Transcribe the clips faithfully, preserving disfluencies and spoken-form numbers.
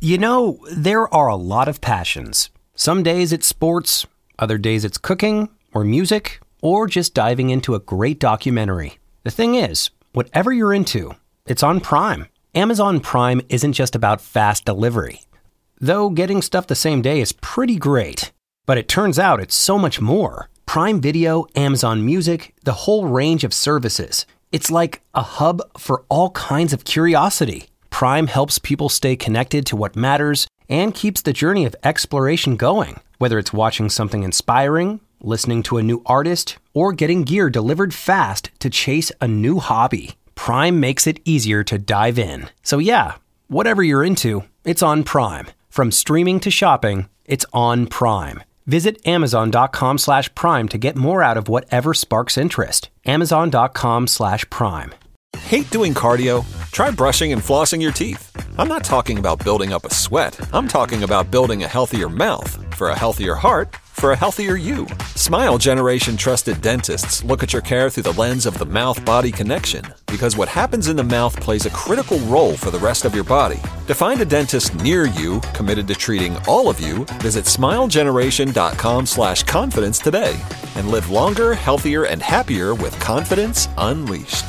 You know, there are a lot of passions. Some days it's sports, other days it's cooking or music, or just diving into a great documentary. The thing is, whatever you're into, it's on Prime. Amazon Prime isn't just about fast delivery. Though getting stuff the same day is pretty great. But it turns out it's so much more. Prime Video, Amazon Music, the whole range of services. It's like a hub for all kinds of curiosity. Prime helps people stay connected to what matters and keeps the journey of exploration going. Whether it's watching something inspiring, listening to a new artist, or getting gear delivered fast to chase a new hobby, Prime makes it easier to dive in. So yeah, whatever you're into, it's on Prime. From streaming to shopping, it's on Prime. Visit amazon.com slash prime to get more out of whatever sparks interest. Amazon.com slash prime. Hate doing cardio? Try brushing and flossing your teeth. I'm not talking about building up a sweat. I'm talking about building a healthier mouth. For a healthier heart, for a healthier you. Smile Generation trusted dentists look at your care through the lens of the mouth-body connection, because what happens in the mouth plays a critical role for the rest of your body. To find a dentist near you committed to treating all of you, visit smilegeneration.com slash confidence today and live longer, healthier, and happier with confidence unleashed.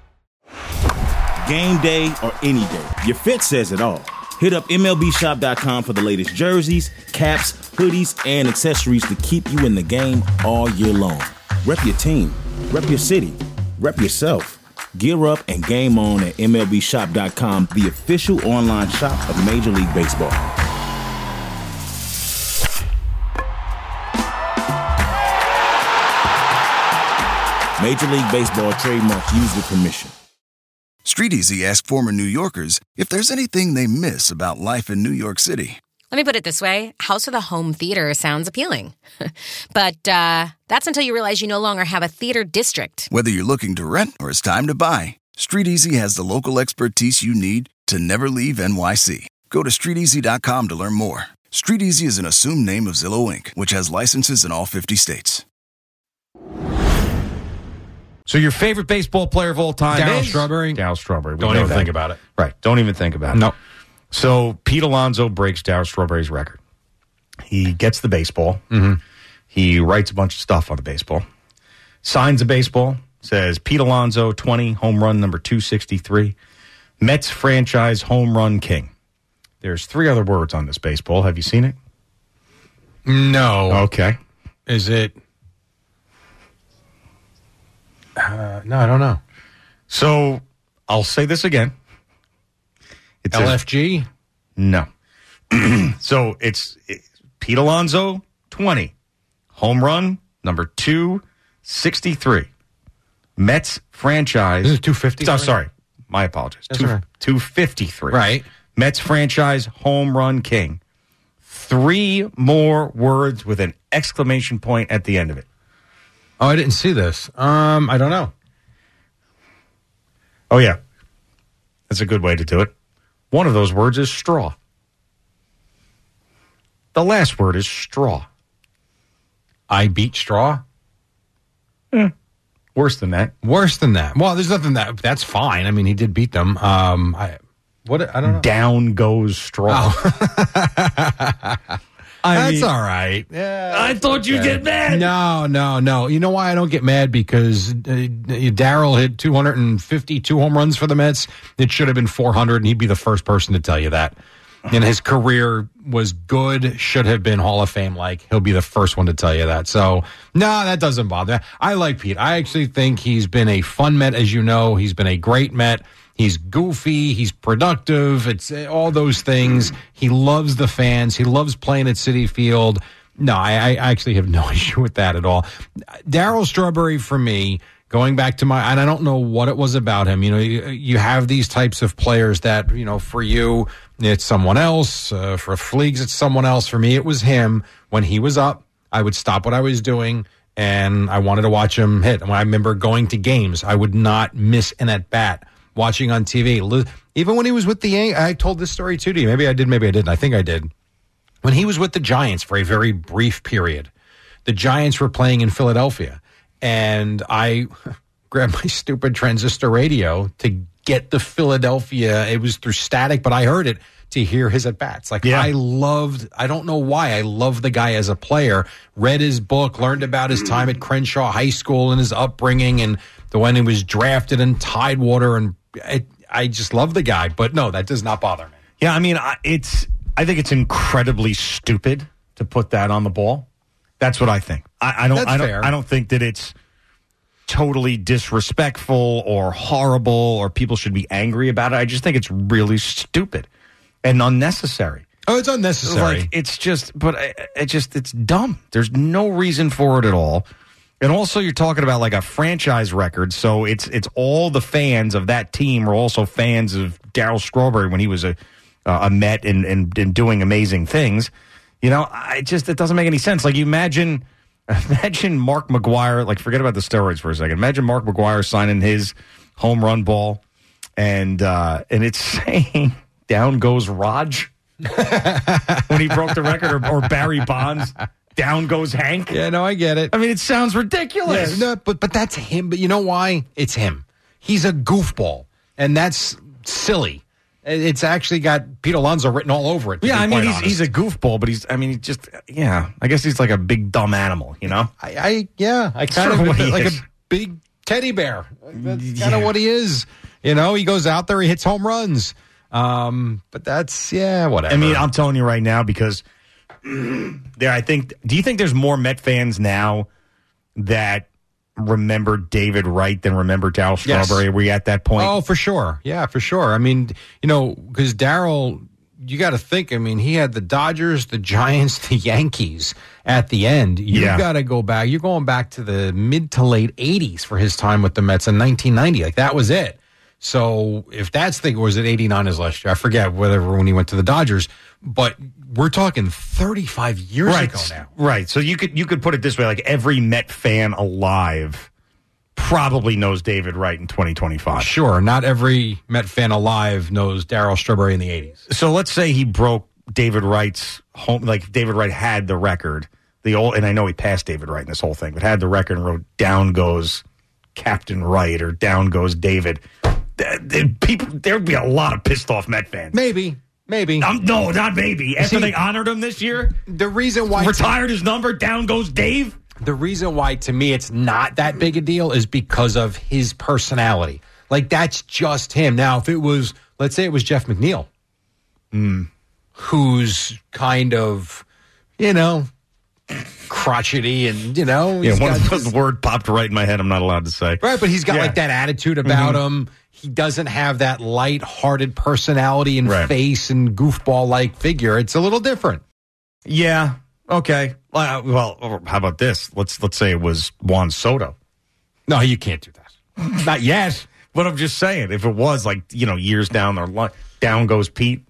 Game day or any day, your fit says it all. Hit up M L B shop dot com for the latest jerseys, caps, hoodies, and accessories to keep you in the game all year long. Rep your team, rep your city, rep yourself. Gear up and game on at M L B shop dot com, the official online shop of Major League Baseball. Major League Baseball trademark used with permission. StreetEasy asked former New Yorkers if there's anything they miss about life in New York City. Let me put it this way. House of the Home Theater sounds appealing. But uh, that's until you realize you no longer have a theater district. Whether you're looking to rent or it's time to buy, StreetEasy has the local expertise you need to never leave N Y C. Go to street easy dot com to learn more. StreetEasy is an assumed name of Zillow Incorporated, which has licenses in all fifty states. So your favorite baseball player of all time Darryl is? Strawberry. Darryl Strawberry. We Don't know even that. think about it. Right. Don't even think about it. No. So Pete Alonso breaks Darryl Strawberry's record. He gets the baseball. Mm-hmm. He writes a bunch of stuff on the baseball. Signs a baseball. Says Pete Alonso, twenty, home run number two sixty-three. Mets franchise home run king. There's three other words on this baseball. Have you seen it? No. Okay. Is it? Uh, no, I don't know. So I'll say this again. It's L F G? No. So it's, it's Pete Alonso, twenty. Home run, number two sixty-three. Mets franchise. Isn't it two fifty-three? Oh, sorry. My apologies. That's Two, all right. two fifty-three. Right. Mets franchise home run king. Three more words with an exclamation point at the end of it. Oh, I didn't see this. Um, I don't know. Oh, yeah. That's a good way to do it. One of those words is straw. The last word is straw. I beat straw? Eh, worse than that. Worse than that. Well, there's nothing that that's fine. I mean, he did beat them. Um, I what I don't know. Down goes straw. Oh. I That's mean, all right. Yeah, I thought you'd get mad. No, no, no. You know why I don't get mad? Because uh, Darryl hit two hundred fifty-two home runs for the Mets. It should have been four hundred, and he'd be the first person to tell you that. And his career was good, should have been Hall of Fame like. He'll be the first one to tell you that. So, no, that doesn't bother me. I like Pete. I actually think he's been a fun Met, as you know. He's been a great Met. He's goofy. He's productive. It's all those things. He loves the fans. He loves playing at Citi Field. No, I, I actually have no issue with that at all. Darryl Strawberry, for me, going back to my, and I don't know what it was about him. You know, you, you have these types of players that, you know, for you, it's someone else. Uh, for Fleegs, it's someone else. For me, it was him. When he was up, I would stop what I was doing, and I wanted to watch him hit. And when I remember going to games, I would not miss an at-bat. Watching on T V, even when he was with the Yankees, I told this story too to you. Maybe I did, maybe I didn't. I think I did. When he was with the Giants for a very brief period, the Giants were playing in Philadelphia, and I grabbed my stupid transistor radio to get the Philadelphia. It was through static, but I heard it. to hear his at-bats. Like, Yeah. I loved, I don't know why, I love the guy as a player. Read his book, learned about his time at Crenshaw High School and his upbringing and the when he was drafted in Tidewater. And I, I just love the guy. But no, that does not bother me. Yeah, I mean, I- it's. I think it's incredibly stupid to put that on the ball. That's what I think. I, I don't. That's I don't. fair. I don't think that it's totally disrespectful or horrible or people should be angry about it. I just think it's really stupid and unnecessary. Oh, it's unnecessary. Like, it's just, but it, it just, it's dumb. There's no reason for it at all. And also, you're talking about like a franchise record, so it's it's all the fans of that team are also fans of Darryl Strawberry when he was a uh, a Met and, and and doing amazing things. You know, I just it doesn't make any sense. Like, you imagine. Imagine Mark McGwire, like, forget about the steroids for a second. Imagine Mark McGwire signing his home run ball, and uh, and it's saying, down goes Raj, when he broke the record, or, or Barry Bonds, down goes Hank. Yeah, no, I get it. I mean, it sounds ridiculous. Yeah, no, but but that's him. But you know why? It's him. He's a goofball, and that's silly. It's actually got Pete Alonso written all over it. Yeah, I mean, he's, honest. he's a goofball, but he's, I mean, he just, yeah, I guess he's like a big dumb animal, you know? I, I yeah, I kind Sort of of what he like is. a big teddy bear. That's kind Yeah. of what he is. You know, he goes out there, he hits home runs. Um, but that's yeah, whatever. I mean, I'm telling you right now, because there, I think, do you think there's more Met fans now that remember David Wright than remember Darryl Strawberry? Yes. Are we at that point? Oh, for sure. Yeah, for sure. I mean, you know, because Darryl, you got to think, I mean, he had the Dodgers, the Giants, the Yankees at the end. You've Yeah. got to go back. You're going back to the mid to late eighties for his time with the Mets in nineteen ninety. Like, that was it. So if that's the, or was it eighty-nine his last year? I forget whether when he went to the Dodgers, but we're talking thirty-five years right, ago now. right. So you could you could put it this way: like, every Met fan alive probably knows David Wright in twenty twenty-five. Sure, not every Met fan alive knows Darryl Strawberry in the eighties. So let's say he broke David Wright's home, like David Wright had the record, the old, and I know he passed David Wright in this whole thing, but had the record and wrote "Down goes Captain Wright" or "Down goes David." Th- th- People, there would be a lot of pissed off Met fans. Maybe, maybe. Um, no, not maybe. After See, they honored him this year, The reason why retired his number, down goes Dave. the reason why to me it's not that big a deal is because of his personality. Like, that's just him. Now, if it was, let's say it was Jeff McNeil, who's kind of, you know, crotchety and, you know, Yeah, he's one got of the word popped right in my head. I'm not allowed to say. right, but he's got Yeah. like that attitude about him. He doesn't have that light-hearted personality and Right. face and goofball-like figure. It's a little different. Yeah. Okay. Well, well, how about this? Let's let's say it was Juan Soto. No, you can't do that. Not yet. But I'm just saying, if it was like, you know, years down the line, down goes Pete.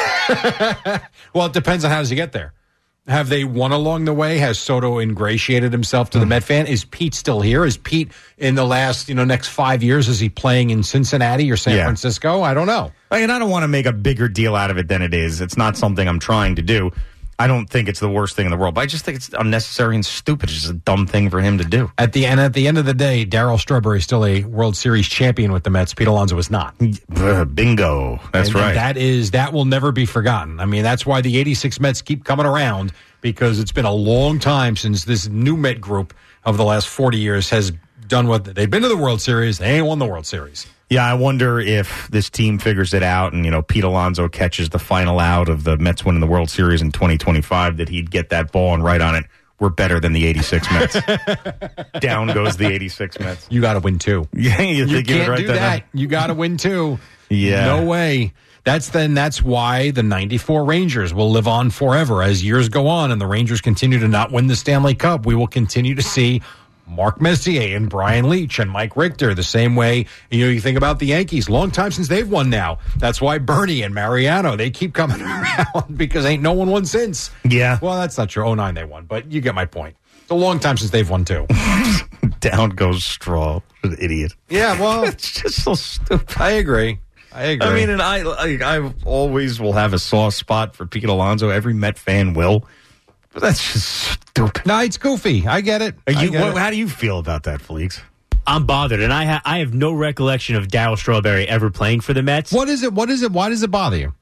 Well, it depends on how does he get there. Have they won along the way? Has Soto ingratiated himself to the Met fan? Is Pete still here? Is Pete in the last, you know, next five years, is he playing in Cincinnati or San Yeah. Francisco? I don't know. And I don't want to make a bigger deal out of it than it is. It's not something I'm trying to do. I don't think it's the worst thing in the world, but I just think it's unnecessary and stupid. It's just a dumb thing for him to do. At the end, at the end of the day, Darryl Strawberry is still a World Series champion with the Mets. Pete Alonso is not. Uh, bingo. That's And right. That is that will never be forgotten. I mean, that's why the eighty-six Mets keep coming around, because it's been a long time since this new Met group of the last forty years has done what they've been to the World Series. They ain't won the World Series. Yeah, I wonder if this team figures it out and, you know, Pete Alonso catches the final out of the Mets winning the World Series in twenty twenty-five, that he'd get that ball and write on it, "We're better than the eighty-six Mets." Down goes the eighty-six Mets. You got to win two. Yeah, you, You think you would can't write do that that. down? You got to win two. Yeah. No way. That's then. That's why the ninety-four Rangers will live on forever as years go on, and the Rangers continue to not win the Stanley Cup. We will continue to see Mark Messier and Brian Leach and Mike Richter the same way. You know, you think about the Yankees, long time since they've won now. That's why Bernie and Mariano, they keep coming around because ain't no one won since. Yeah. Well, that's not true. oh nine they won, but you get my point. It's a long time since they've won too. Down goes Straw. An idiot. Yeah, well, It's just so stupid. I agree. I agree. I mean, and I, I, I always will have a soft spot for Pete Alonso. Every Met fan will. But that's just stupid. no, it's goofy. I get it. Are I you, get what, it. how do you feel about that, Fleeks? I'm bothered, and I ha- I have no recollection of Darryl Strawberry ever playing for the Mets. What is it? What is it? Why does it bother you?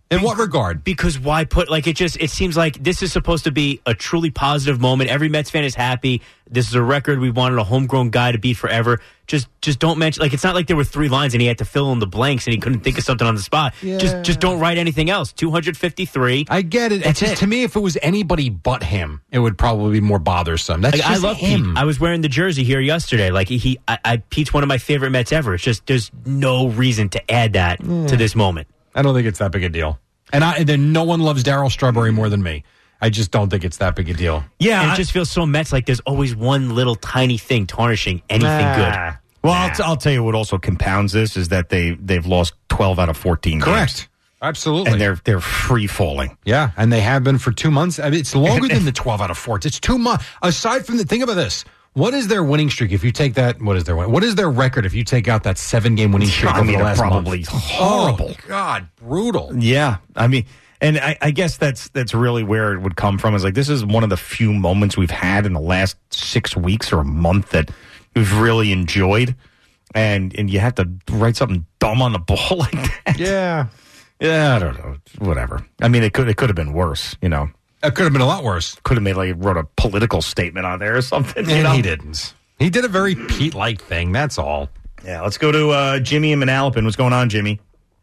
In what regard? Because why put, like, it just, it seems like this is supposed to be a truly positive moment. Every Mets fan is happy. This is a record we wanted a homegrown guy to beat forever. Just just don't mention, like, it's not like there were three lines and he had to fill in the blanks and he couldn't think of something on the spot. Yeah. Just just don't write anything else. two hundred fifty-three. I get it. That's It's just, it. to me, if it was anybody but him, it would probably be more bothersome. That's Like, just I love him. Pete. I was wearing the jersey here yesterday. Like, he, I, I, Pete's one of my favorite Mets ever. It's just, there's no reason to add that Yeah. to this moment. I don't think it's that big a deal. And I, and then no one loves Darryl Strawberry more than me. I just don't think it's that big a deal. Yeah, and I- it just feels so Mets, like there's always one little tiny thing tarnishing anything Nah. good. Well, I'll, t- I'll tell you what also compounds this is that they they've lost twelve out of fourteen Correct. games. Absolutely. And they're they're free falling. Yeah, and they have been for two months. I mean, it's longer than the twelve out of four. It's two months. Aside from the, think about this. What is their winning streak if you take that? What is their win- What is their record if you take out that seven game winning streak I over mean, the last probably month? horrible. Oh, God, brutal. Yeah, I mean, and I, I guess that's that's really where it would come from. Is like this is one of the few moments we've had in the last six weeks or a month that we've really enjoyed, and and you have to write something dumb on the ball like that. Yeah, yeah, I don't know, whatever. I mean, it could it could have been worse, you know. It could have been a lot worse. Could have made like wrote a political statement on there or something. You And know? he didn't. He did a very Pete-like thing. That's all. Yeah, let's go to uh, Jimmy in Manalapan. What's going on, Jimmy?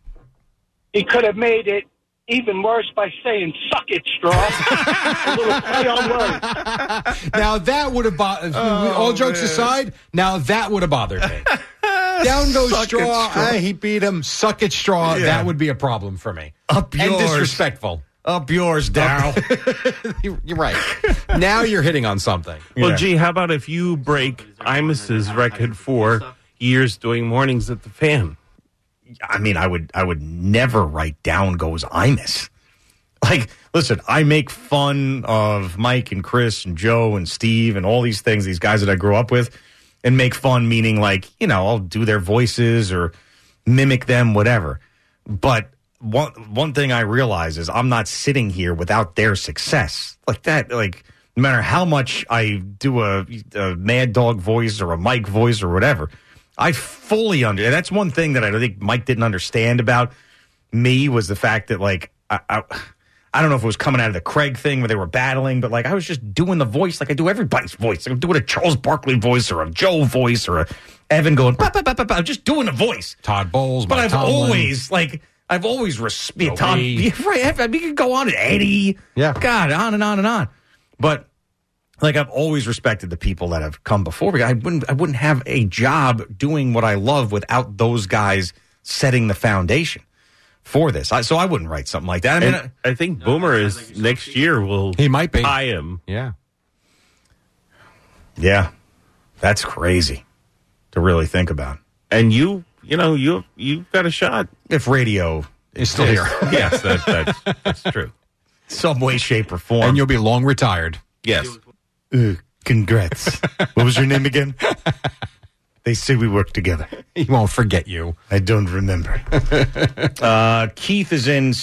He could have made it even worse by saying, suck it, Straw. A little play on words. Now that would have bothered. all jokes aside, now that would have bothered me. Down goes Suck it, straw. Straw. Ah, he beat him. Suck it, straw. Yeah. That would be a problem for me. Up and yours. disrespectful. Up yours, Daryl. You're right. Now you're hitting on something. Well, Yeah. gee, how about if you break Imus's record for years doing mornings at the Fan? I mean, I would I would never write down goes Imus. Like, listen, I make fun of Mike and Chris and Joe and Steve and all these things, these guys that I grew up with, and make fun meaning like, you know, I'll do their voices or mimic them, whatever. But one one thing I realize is I'm not sitting here without their success. Like that, like no matter how much I do a, a Mad Dog voice or a Mike voice or whatever, I fully under. And that's one thing that I think Mike didn't understand about me was the fact that like I, I I don't know if it was coming out of the Craig thing where they were battling, but like I was just doing the voice like I do everybody's voice. Like I'm doing a Charles Barkley voice or a Joe voice or a Evan going, bah, bah, bah, bah, bah, just doing a voice. Todd Bowles, But Mike I've Tomlin. always like I've always respected Tom. Joey. Yeah, right, I mean, you could go on and Eddie. Yeah. God, on and on and on. But like I've always respected the people that have come before me. I wouldn't I wouldn't have a job doing what I love without those guys setting the foundation for this. I, so I wouldn't write something like that. I mean, And I think Boomer is next year will He might be. tie him. Yeah. yeah, that's crazy to really think about. And you, you know, you you've got a shot. If radio He's still here. Yes, that, that's, that's true. some way, shape, or form. And you'll be long retired. Yes. Uh, congrats. What was your name again? They say we work together. He won't forget you. I don't remember. uh, Keith is in.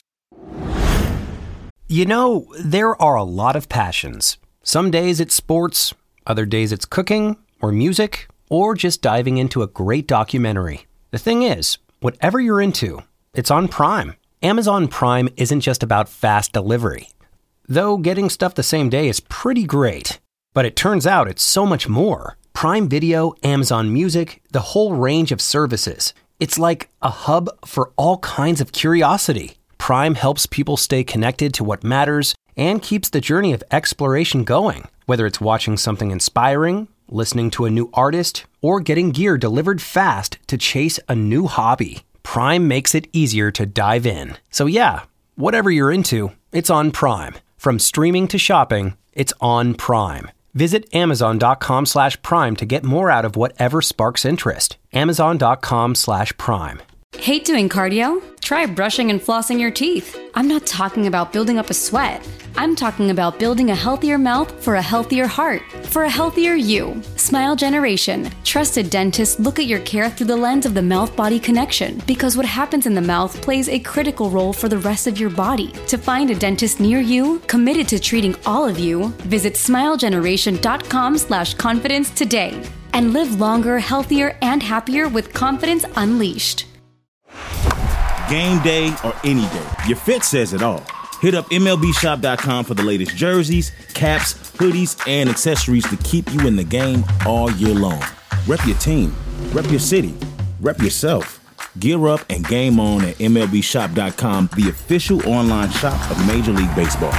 You know, there are a lot of passions. Some days it's sports, other days it's cooking or music, or just diving into a great documentary. The thing is, whatever you're into, it's on Prime. Amazon Prime isn't just about fast delivery. Though getting stuff the same day is pretty great. But it turns out it's so much more. Prime Video, Amazon Music, the whole range of services. It's like a hub for all kinds of curiosity. Prime helps people stay connected to what matters and keeps the journey of exploration going. Whether it's watching something inspiring, listening to a new artist, or getting gear delivered fast to chase a new hobby, Prime makes it easier to dive in. So yeah, whatever you're into, it's on Prime. From streaming to shopping, it's on Prime. Visit amazon.com slash prime to get more out of whatever sparks interest. Amazon.com slash prime. Hate doing cardio? Try brushing and flossing your teeth. I'm not talking about building up a sweat. I'm talking about building a healthier mouth for a healthier heart, for a healthier you. Smile Generation. Trusted dentists look at your care through the lens of the mouth-body connection because what happens in the mouth plays a critical role for the rest of your body. To find a dentist near you, committed to treating all of you, visit smilegeneration.com slash confidence today and live longer, healthier, and happier with confidence unleashed. Game day or any day, your fit says it all. Hit up M L B shop dot com for the latest jerseys, caps, hoodies, and accessories to keep you in the game all year long. Rep your team, rep your city, rep yourself. Gear up and game on at M L B shop dot com, the official online shop of Major League Baseball.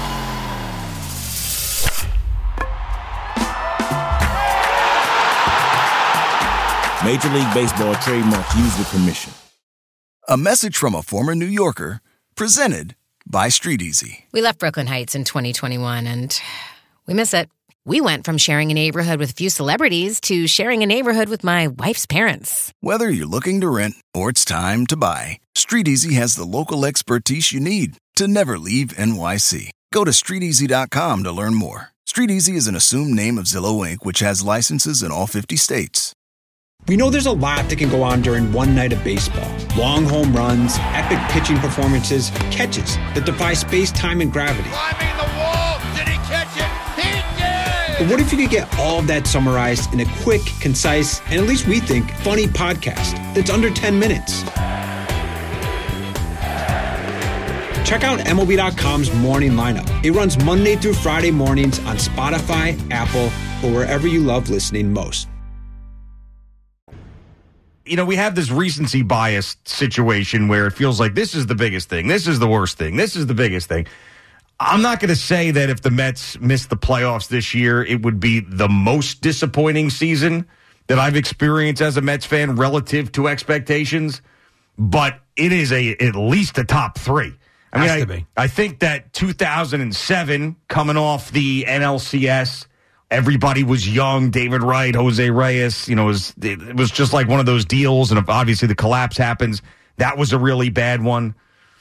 Major League Baseball trademarks used with permission. A message from a former New Yorker, presented by Street Easy. We left Brooklyn Heights in twenty twenty-one, and we miss it. We went from sharing a neighborhood with a few celebrities to sharing a neighborhood with my wife's parents. Whether you're looking to rent or it's time to buy, Street Easy has the local expertise you need to never leave N Y C. Go to street easy dot com to learn more. Street Easy is an assumed name of Zillow Incorporated, which has licenses in all fifty states. We know there's a lot that can go on during one night of baseball. Long home runs, epic pitching performances, catches that defy space, time, and gravity. Climbing the wall, did he catch it? He did! But what if you could get all of that summarized in a quick, concise, and at least we think, funny podcast that's under ten minutes? Check out M L B dot com's Morning Lineup. It runs Monday through Friday mornings on Spotify, Apple, or wherever you love listening most. You know, we have this recency bias situation where it feels like this is the biggest thing, this is the worst thing, this is the biggest thing. I'm not going to say that if the Mets missed the playoffs this year, it would be the most disappointing season that I've experienced as a Mets fan relative to expectations, but it is a at least a top three. I mean, Has to I, be. I think that two thousand seven, coming off the N L C S, everybody was young. David Wright, Jose Reyes, you know, it was, it was just like one of those deals. And if obviously the collapse happens, that was a really bad one.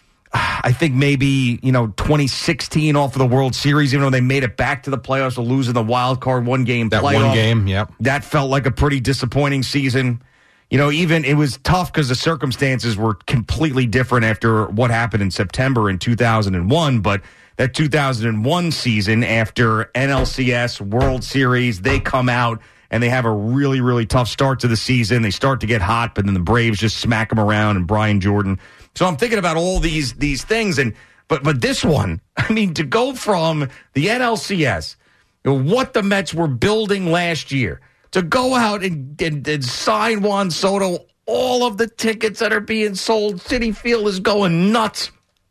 I think maybe, you know, twenty sixteen off of the World Series, even though they made it back to the playoffs, or losing the wild card one game That playoff. one game, yep. That felt like a pretty disappointing season. You know, even it was tough because the circumstances were completely different after what happened in September in two thousand one. But that two thousand one season, after N L C S, World Series, they come out and they have a really, really tough start to the season. They start to get hot, but then the Braves just smack them around, and Brian Jordan. So I'm thinking about all these these things, and but but this one, I mean, to go from the N L C S, you know, what the Mets were building last year, to go out and, and, and sign Juan Soto, all of the tickets that are being sold, Citi Field is going nuts,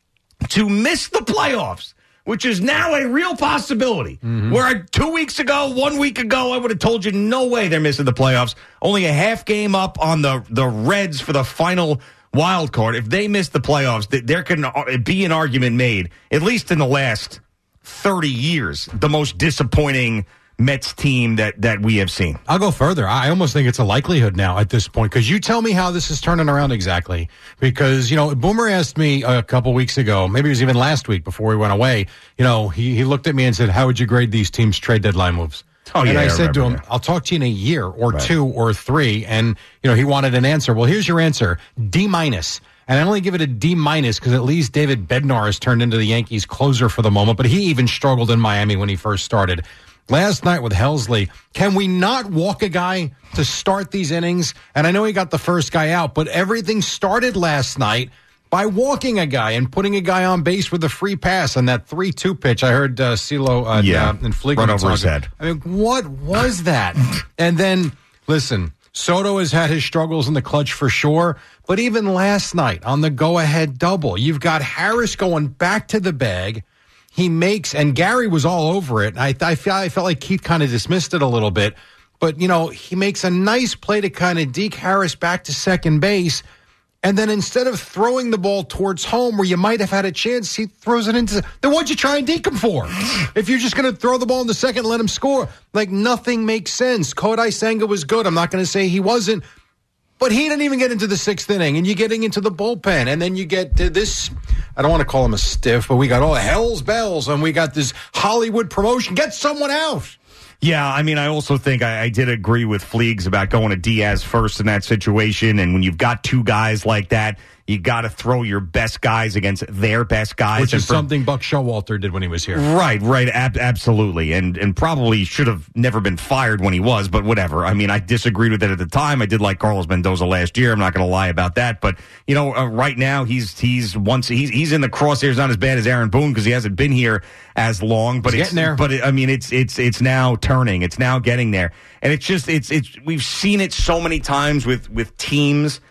to miss the playoffs, which is now a real possibility. Mm-hmm. Where two weeks ago, one week ago, I would have told you no way they're missing the playoffs. Only a half game up on the, the Reds for the final wild card. If they miss the playoffs, there can be an argument made, at least in the last thirty years, the most disappointing Mets team that, that we have seen. I'll go further. I almost think it's a likelihood now at this point, because you tell me how this is turning around exactly. Because, you know, Boomer asked me a couple weeks ago, maybe it was even last week before we went away, you know, he, he looked at me and said, how would you grade these teams' trade deadline moves? Oh, and yeah, I, I said to him, that. I'll talk to you in a year or Right. two or three. And, you know, he wanted an answer. Well, here's your answer. D minus. And I only give it a D minus because at least David Bednar has turned into the Yankees closer for the moment, but he even struggled in Miami when he first started. Last night with Helsley, can we not walk a guy to start these innings? And I know he got the first guy out, but everything started last night by walking a guy and putting a guy on base with a free pass on that three two pitch. I heard uh, CeeLo uh, Yeah, uh, and Fleeger run over his talking. head. I mean, what was that? And then, listen, Soto has had his struggles in the clutch for sure, but even last night on the go-ahead double, you've got Harris going back to the bag. He makes, and Gary was all over it. I, I, felt, I felt like Keith kind of dismissed it a little bit, but, you know, he makes a nice play to kind of deke Harris back to second base. And then instead of throwing the ball towards home where you might have had a chance, he throws it into... Then what'd you try and deke him for? If you're just going to throw the ball in the second and let him score. Like, nothing makes sense. Kodai Senga was good. I'm not going to say he wasn't. But he didn't even get into the sixth inning. And you're getting into the bullpen. And then you get to this... I don't want to call him a stiff, but we got all hell's bells. And we got this Hollywood promotion. Get someone out. Yeah, I mean, I also think I, I did agree with Fleegs about going to Diaz first in that situation. And when you've got two guys like that, You got to throw your best guys against their best guys. Which is for, something Buck Showalter did when he was here. Right, right, ab- absolutely. And and probably should have never been fired when he was, but whatever. I mean, I disagreed with it at the time. I did like Carlos Mendoza last year. I'm not going to lie about that. But, you know, uh, right now he's he's once he's he's in the crosshairs, not as bad as Aaron Boone because he hasn't been here as long. But he's it's getting there. But it, I mean, it's it's it's now turning. It's now getting there. And it's just it's it's we've seen it so many times with with teams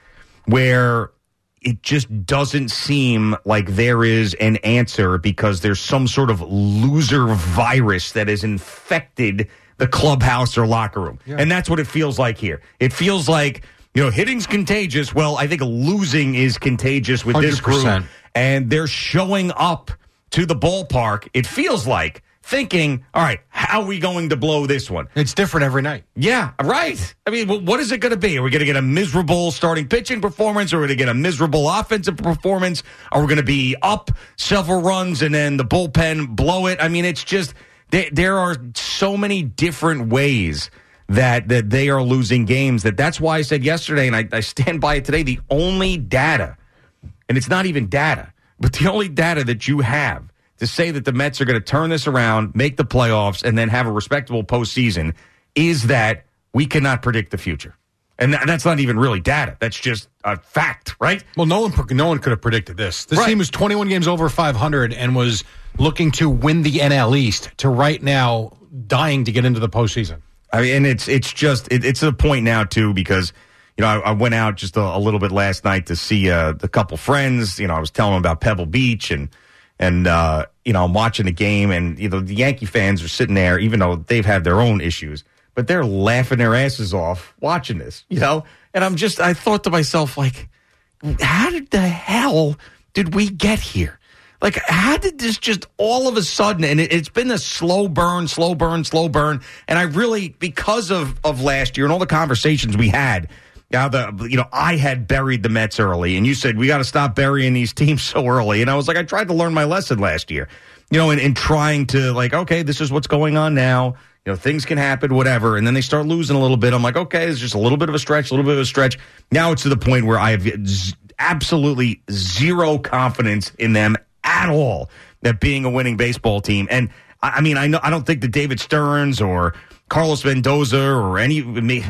where it just doesn't seem like there is an answer because there's some sort of loser virus that has infected the clubhouse or locker room. Yeah. And that's what it feels like here. It feels like, you know, hitting's contagious. Well, I think losing is contagious with this one hundred percent. group. And they're showing up to the ballpark, it feels like, thinking, all right, how are we going to blow this one? It's different every night. Yeah, right. I mean, what is it going to be? Are we going to get a miserable starting pitching performance? Or are we going to get a miserable offensive performance? Are we going to be up several runs and then the bullpen blow it? I mean, it's just, they, there are so many different ways that, that they are losing games. That That's why I said yesterday, and I, I stand by it today, the only data, and it's not even data, but the only data that you have to say that the Mets are going to turn this around, make the playoffs, and then have a respectable postseason is that we cannot predict the future. And th- that's not even really data. That's just a fact, right? Well, no one no one could have predicted this. This right. team was twenty-one games over five hundred and was looking to win the N L East to right now dying to get into the postseason. I mean, and it's it's just it, it's a point now too because you know I, I went out just a, a little bit last night to see uh, a couple friends. You know, I was telling them about Pebble Beach and. And, uh, you know, I'm watching the game, and, you know, the Yankee fans are sitting there, even though they've had their own issues, but they're laughing their asses off watching this, you know? And I'm just, I thought to myself, like, how did the hell did we get here? Like, how did this just all of a sudden, and it, it's been a slow burn, slow burn, slow burn. And I really, because of, of last year and all the conversations we had, now, the you know, I had buried the Mets early, and you said, we got to stop burying these teams so early. And I was like, I tried to learn my lesson last year, you know, and, and trying to, like, okay, this is what's going on now. You know, things can happen, whatever. And then they start losing a little bit. I'm like, okay, it's just a little bit of a stretch, a little bit of a stretch. Now it's to the point where I have z- absolutely zero confidence in them at all, that being a winning baseball team. And, I, I mean, I know I don't think that David Stearns or Carlos Mendoza or any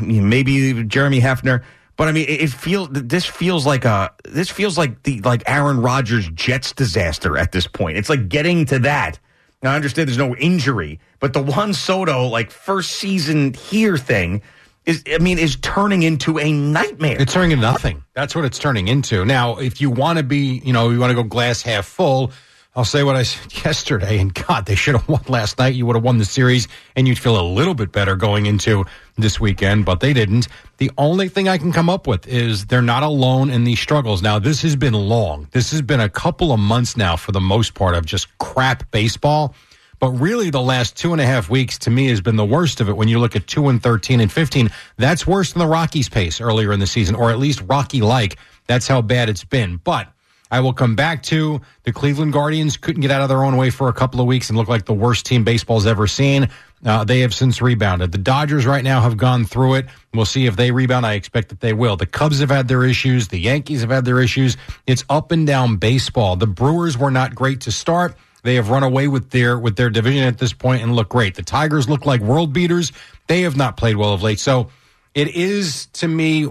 maybe Jeremy Hefner, but I mean it feels this feels like a this feels like the like Aaron Rodgers Jets disaster at this point. It's like getting to that. Now I understand there's no injury, but the Juan Soto like first season here thing is I mean is turning into a nightmare. It's turning into nothing. That's what it's turning into. Now, if you want to be, you know, you want to go glass half full, I'll say what I said yesterday, and God, they should have won last night. You would have won the series, and you'd feel a little bit better going into this weekend, but they didn't. The only thing I can come up with is they're not alone in these struggles. Now, this has been long. This has been a couple of months now, for the most part, of just crap baseball. But really, the last two and a half weeks, to me, has been the worst of it. When you look at two and thirteen and fifteen, that's worse than the Rockies' pace earlier in the season, or at least Rocky-like. That's how bad it's been. But I will come back to the Cleveland Guardians couldn't get out of their own way for a couple of weeks and look like the worst team baseball's ever seen. Uh, they have since rebounded. The Dodgers right now have gone through it. We'll see if they rebound. I expect that they will. The Cubs have had their issues. The Yankees have had their issues. It's up and down baseball. The Brewers were not great to start. They have run away with their with their division at this point and look great. The Tigers look like world beaters. They have not played well of late. So it is, to me,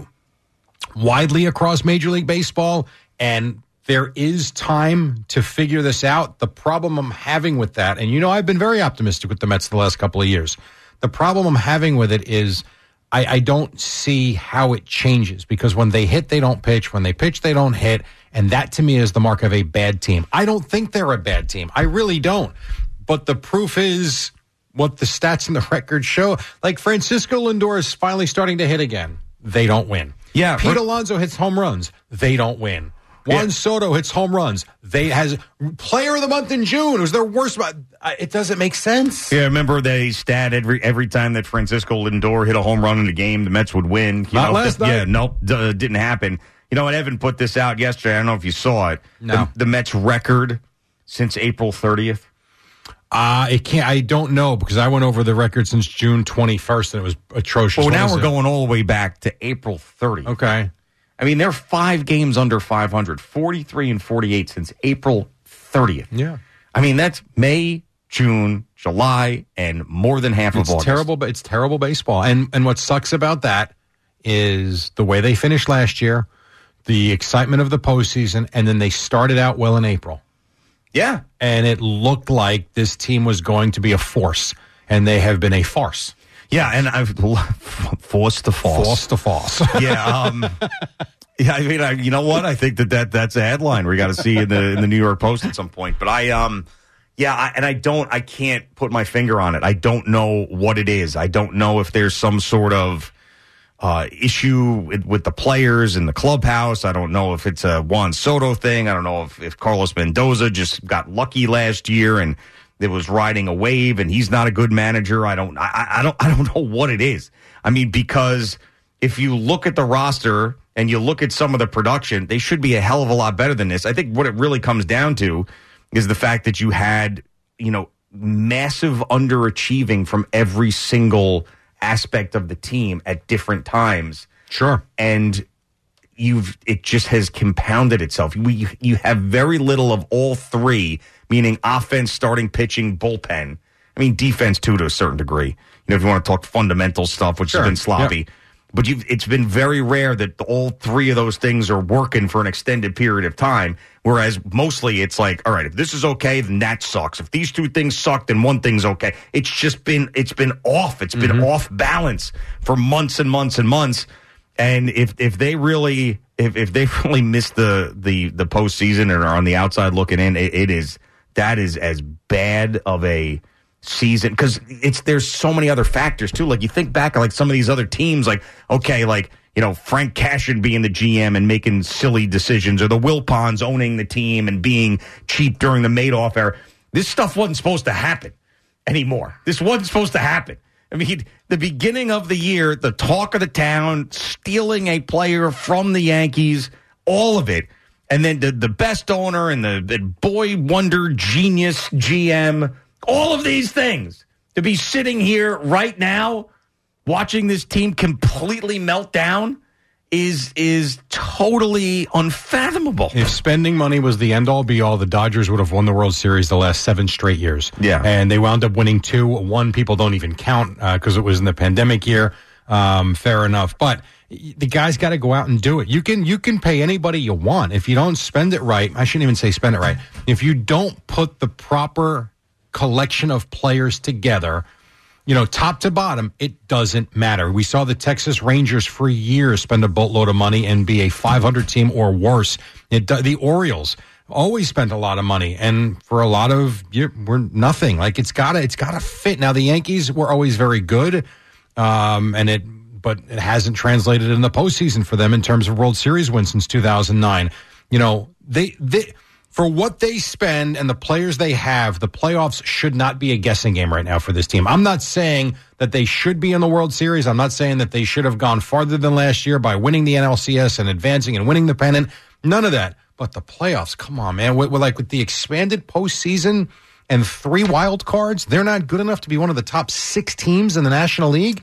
widely across Major League Baseball, and there is time to figure this out. The problem I'm having with that, and you know I've been very optimistic with the Mets the last couple of years. The problem I'm having with it is I, I don't see how it changes, because when they hit, they don't pitch. When they pitch, they don't hit. And that, to me, is the mark of a bad team. I don't think they're a bad team. I really don't. But the proof is what the stats and the records show. Like Francisco Lindor is finally starting to hit again. They don't win. Yeah, Pete but- Alonso hits home runs. They don't win. Juan Yeah. Soto hits home runs. They has player of the month in June. It was their worst. It doesn't make sense. Yeah, remember they stat every every time that Francisco Lindor hit a home run in a game, the Mets would win. You Not know, last th- night. Yeah, nope, d- didn't happen. You know, and Evan put this out yesterday. I don't know if you saw it. No. The, the Mets record since April thirtieth. Uh, it can't. I don't know, because I went over the record since June twenty-first, and it was atrocious. Well, What now is we're it? going all the way back to April thirtieth. Okay. I mean, they're five games under five hundred, forty-three and forty-eight since April thirtieth. Yeah. I mean, that's May, June, July, and more than half it's of August. Terrible, but it's terrible baseball. And and what sucks about that is the way they finished last year, the excitement of the postseason, and then they started out well in April. Yeah. And it looked like this team was going to be a force, and they have been a farce. Yeah, and I've forced to false. Forced to false. Yeah, um, yeah. I mean, I, you know what? I think that, that that's a headline we got to see in the in the New York Post at some point. But I, um, yeah, I, and I don't, I can't put my finger on it. I don't know what it is. I don't know if there's some sort of uh, issue with, with the players in the clubhouse. I don't know if it's a Juan Soto thing. I don't know if, if Carlos Mendoza just got lucky last year and it was riding a wave, and he's not a good manager. I don't, I, I don't, I don't know what it is. I mean, because if you look at the roster and you look at some of the production, they should be a hell of a lot better than this. I think what it really comes down to is the fact that you had, you know, massive underachieving from every single aspect of the team at different times. Sure, and you've it just has compounded itself. We you have very little of all three. Meaning offense, starting pitching, bullpen. I mean, defense, too, to a certain degree. You know, if you want to talk fundamental stuff, which sure. has been sloppy. Yep. But you've, it's been very rare that all three of those things are working for an extended period of time, whereas mostly it's like, all right, if this is okay, then that sucks. If these two things suck, then one thing's okay. It's just been it's been off. It's been mm-hmm. off balance for months and months and months. And if if they really if, if they really miss the, the, the postseason and are on the outside looking in, it, it is... That is as bad of a season because it's there's so many other factors too. Like you think back like some of these other teams, like okay, like you know Frank Cashin being the G M and making silly decisions, or the Wilpons owning the team and being cheap during the Madoff era. This stuff wasn't supposed to happen anymore. This wasn't supposed to happen. I mean, the beginning of the year, the talk of the town, stealing a player from the Yankees, all of it. And then the, the best owner and the, the boy wonder genius G M, all of these things. To be sitting here right now watching this team completely melt down is is totally unfathomable. If spending money was the end-all, be-all, the Dodgers would have won the World Series the last seven straight years. Yeah. And they wound up winning two. One people don't even count because uh, it was in the pandemic year. Um, fair enough. But the guy's got to go out and do it. You can you can pay anybody you want. If you don't spend it right, I shouldn't even say spend it right. If you don't put the proper collection of players together, you know, top to bottom, it doesn't matter. We saw the Texas Rangers for years spend a boatload of money and be a five hundred team or worse. It, the Orioles always spent a lot of money, and for a lot of you, we're nothing. Like it's gotta it's gotta fit. Now the Yankees were always very good, um, and it. But it hasn't translated in the postseason for them in terms of World Series wins since two thousand nine. You know, they they for what they spend and the players they have, the playoffs should not be a guessing game right now for this team. I'm not saying that they should be in the World Series. I'm not saying that they should have gone farther than last year by winning the N L C S and advancing and winning the pennant. None of that. But the playoffs, come on, man. We're, we're like with the expanded postseason and three wild cards, they're not good enough to be one of the top six teams in the National League.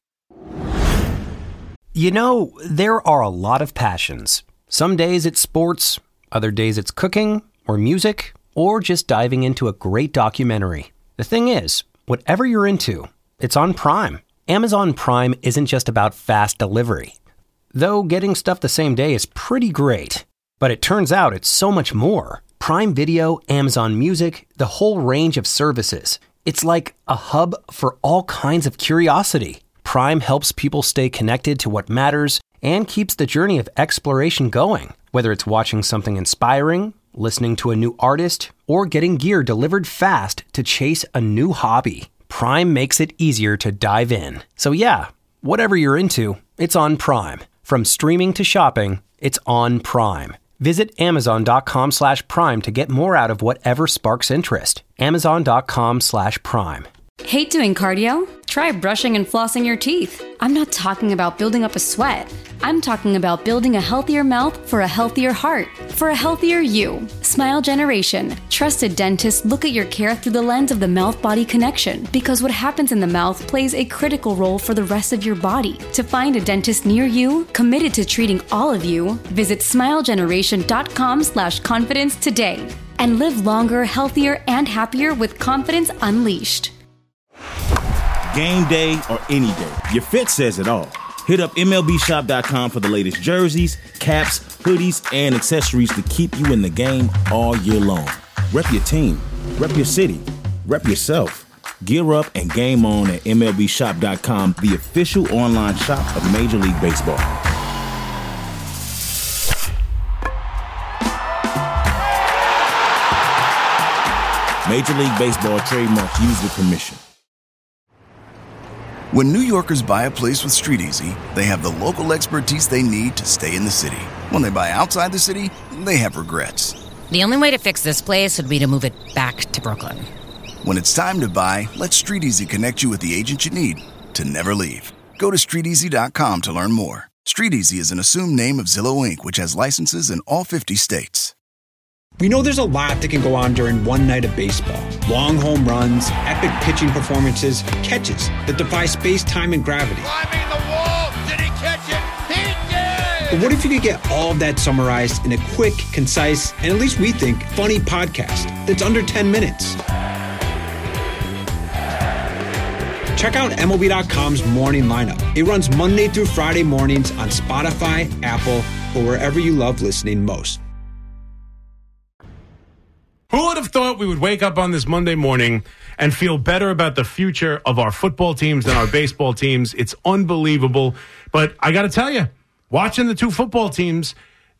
You know, there are a lot of passions. Some days it's sports, other days it's cooking or music, or just diving into a great documentary. The thing is, whatever you're into, it's on Prime. Amazon Prime isn't just about fast delivery. Though getting stuff the same day is pretty great. But it turns out it's so much more. Prime Video, Amazon Music, the whole range of services. It's like a hub for all kinds of curiosity. Prime helps people stay connected to what matters and keeps the journey of exploration going. Whether it's watching something inspiring, listening to a new artist, or getting gear delivered fast to chase a new hobby, Prime makes it easier to dive in. So yeah, whatever you're into, it's on Prime. From streaming to shopping, it's on Prime. Visit Amazon.com slash Prime to get more out of whatever sparks interest. Amazon.com slash Prime. Hate doing cardio? Try brushing and flossing your teeth. I'm not talking about building up a sweat. I'm talking about building a healthier mouth for a healthier heart, for a healthier you. Smile Generation. Trusted dentists look at your care through the lens of the mouth-body connection, because what happens in the mouth plays a critical role for the rest of your body. To find a dentist near you, committed to treating all of you, visit smilegeneration.com slash confidence today. And live longer, healthier, and happier with confidence unleashed. Game day or any day, your fit says it all. Hit up M L B shop dot com for the latest jerseys, caps, hoodies, and accessories to keep you in the game all year long. Rep your team, rep your city, rep yourself. Gear up and game on at M L B shop dot com, the official online shop of Major League Baseball. Major League Baseball trademarks used with permission. When New Yorkers buy a place with StreetEasy, they have the local expertise they need to stay in the city. When they buy outside the city, they have regrets. The only way to fix this place would be to move it back to Brooklyn. When it's time to buy, let StreetEasy connect you with the agent you need to never leave. Go to street easy dot com to learn more. StreetEasy is an assumed name of Zillow Incorporated, which has licenses in all fifty states. We know there's a lot that can go on during one night of baseball. Long home runs, epic pitching performances, catches that defy space, time, and gravity. Climbing the wall. Did he catch it? He did! But what if you could get all of that summarized in a quick, concise, and at least we think, funny podcast that's under ten minutes? Check out M L B dot com's Morning Lineup. It runs Monday through Friday mornings on Spotify, Apple, or wherever you love listening most. Who would have thought we would wake up on this Monday morning and feel better about the future of our football teams than our baseball teams? It's unbelievable. But I got to tell you, watching the two football teams,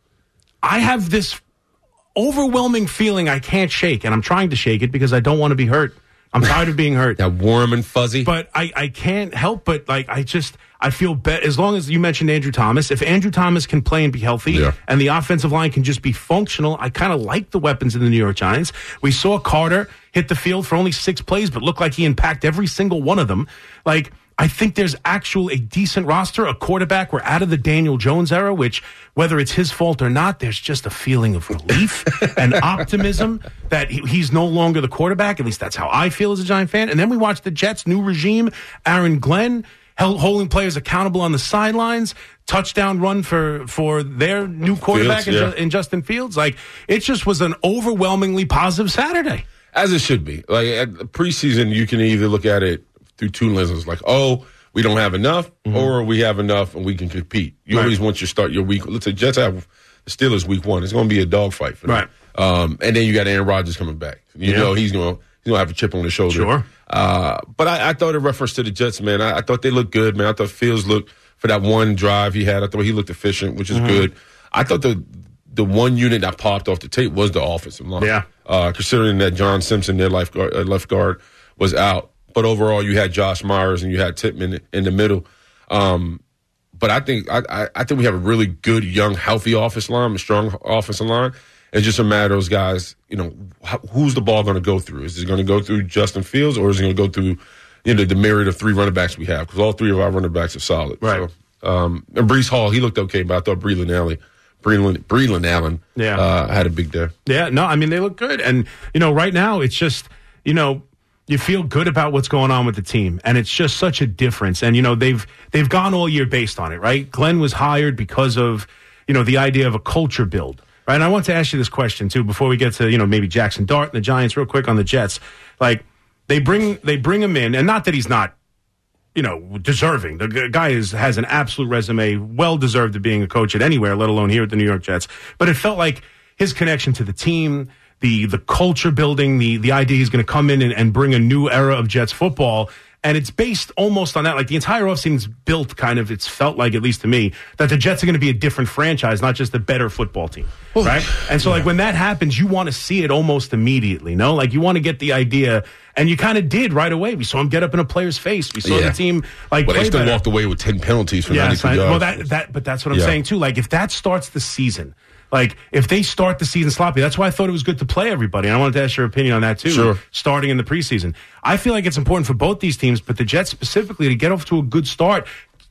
I have this overwhelming feeling I can't shake, and I'm trying to shake it because I don't want to be hurt. I'm tired of being hurt. That warm and fuzzy. But I, I can't help but, like, I just, I feel better. As long as you mentioned Andrew Thomas, if Andrew Thomas can play and be healthy yeah. and the offensive line can just be functional, I kind of like the weapons in the New York Giants. We saw Carter hit the field for only six plays, but looked like he impacted every single one of them. Like, I think there's actual a decent roster, a quarterback. We're out of the Daniel Jones era, which, whether it's his fault or not, there's just a feeling of relief and optimism that he, he's no longer the quarterback. At least that's how I feel as a Giant fan. And then we watch the Jets' new regime, Aaron Glenn, held, holding players accountable on the sidelines, touchdown run for, for their new quarterback Fields, in, yeah. in Justin Fields. Like, it just was an overwhelmingly positive Saturday. As it should be. Like, at preseason, you can either look at it through two lenses, like, oh, we don't have enough, mm-hmm. or we have enough and we can compete. You right. always want your start your week. Let's say Jets have the Steelers week one. It's going to be a dogfight for them. Right. Um, and then you got Aaron Rodgers coming back. You yeah. know he's going to he's going to have a chip on his shoulder. Sure. Uh, but I, I thought in reference to the Jets, man, I, I thought they looked good, man. I thought Fields looked, for that one drive he had, I thought he looked efficient, which is mm-hmm. good. I thought the the one unit that popped off the tape was the offensive line. Yeah. Uh, considering that John Simpson, their left guard, uh, left guard, was out. But overall, you had Josh Myers and you had Tippmann in the middle. Um, but I think I, I think we have a really good, young, healthy offensive line, a strong offensive line. It's just a matter of those guys, you know, who's the ball going to go through? Is it going to go through Justin Fields, or is it going to go through, you know, the myriad of three running backs we have? Because all three of our running backs are solid. Right. So, um, and Breece Hall, he looked okay, but I thought Breland Allen, Breland, Breland Allen yeah. uh, had a big day. Yeah, no, I mean, they look good. And, you know, right now it's just, you know, you feel good about what's going on with the team, and it's just such a difference. And, you know, they've they've gone all year based on it, right? Glenn was hired because of, you know, the idea of a culture build, right? And I want to ask you this question, too, before we get to, you know, maybe Jackson Dart and the Giants real quick on the Jets. Like, they bring they bring him in, and not that he's not, you know, deserving. The guy is, has an absolute resume, well-deserved of being a coach at anywhere, let alone here at the New York Jets. But it felt like his connection to the team, the the culture building, the the idea he's going to come in and, and bring a new era of Jets football. And it's based almost on that. Like, the entire offseason's built kind of, it's felt like, at least to me, that the Jets are going to be a different franchise, not just a better football team, right? And so, yeah. like, when that happens, you want to see it almost immediately, no? Like, you want to get the idea, and you kind of did right away. We saw him get up in a player's face. We saw yeah. the team, like, well, play they still better. walked away with ten penalties for yes, ninety-two yards. Well, that, that, but that's what I'm yeah. saying, too. Like, if that starts the season, like, if they start the season sloppy, that's why I thought it was good to play everybody. And I wanted to ask your opinion on that, too, sure. starting in the preseason. I feel like it's important for both these teams, but the Jets specifically, to get off to a good start,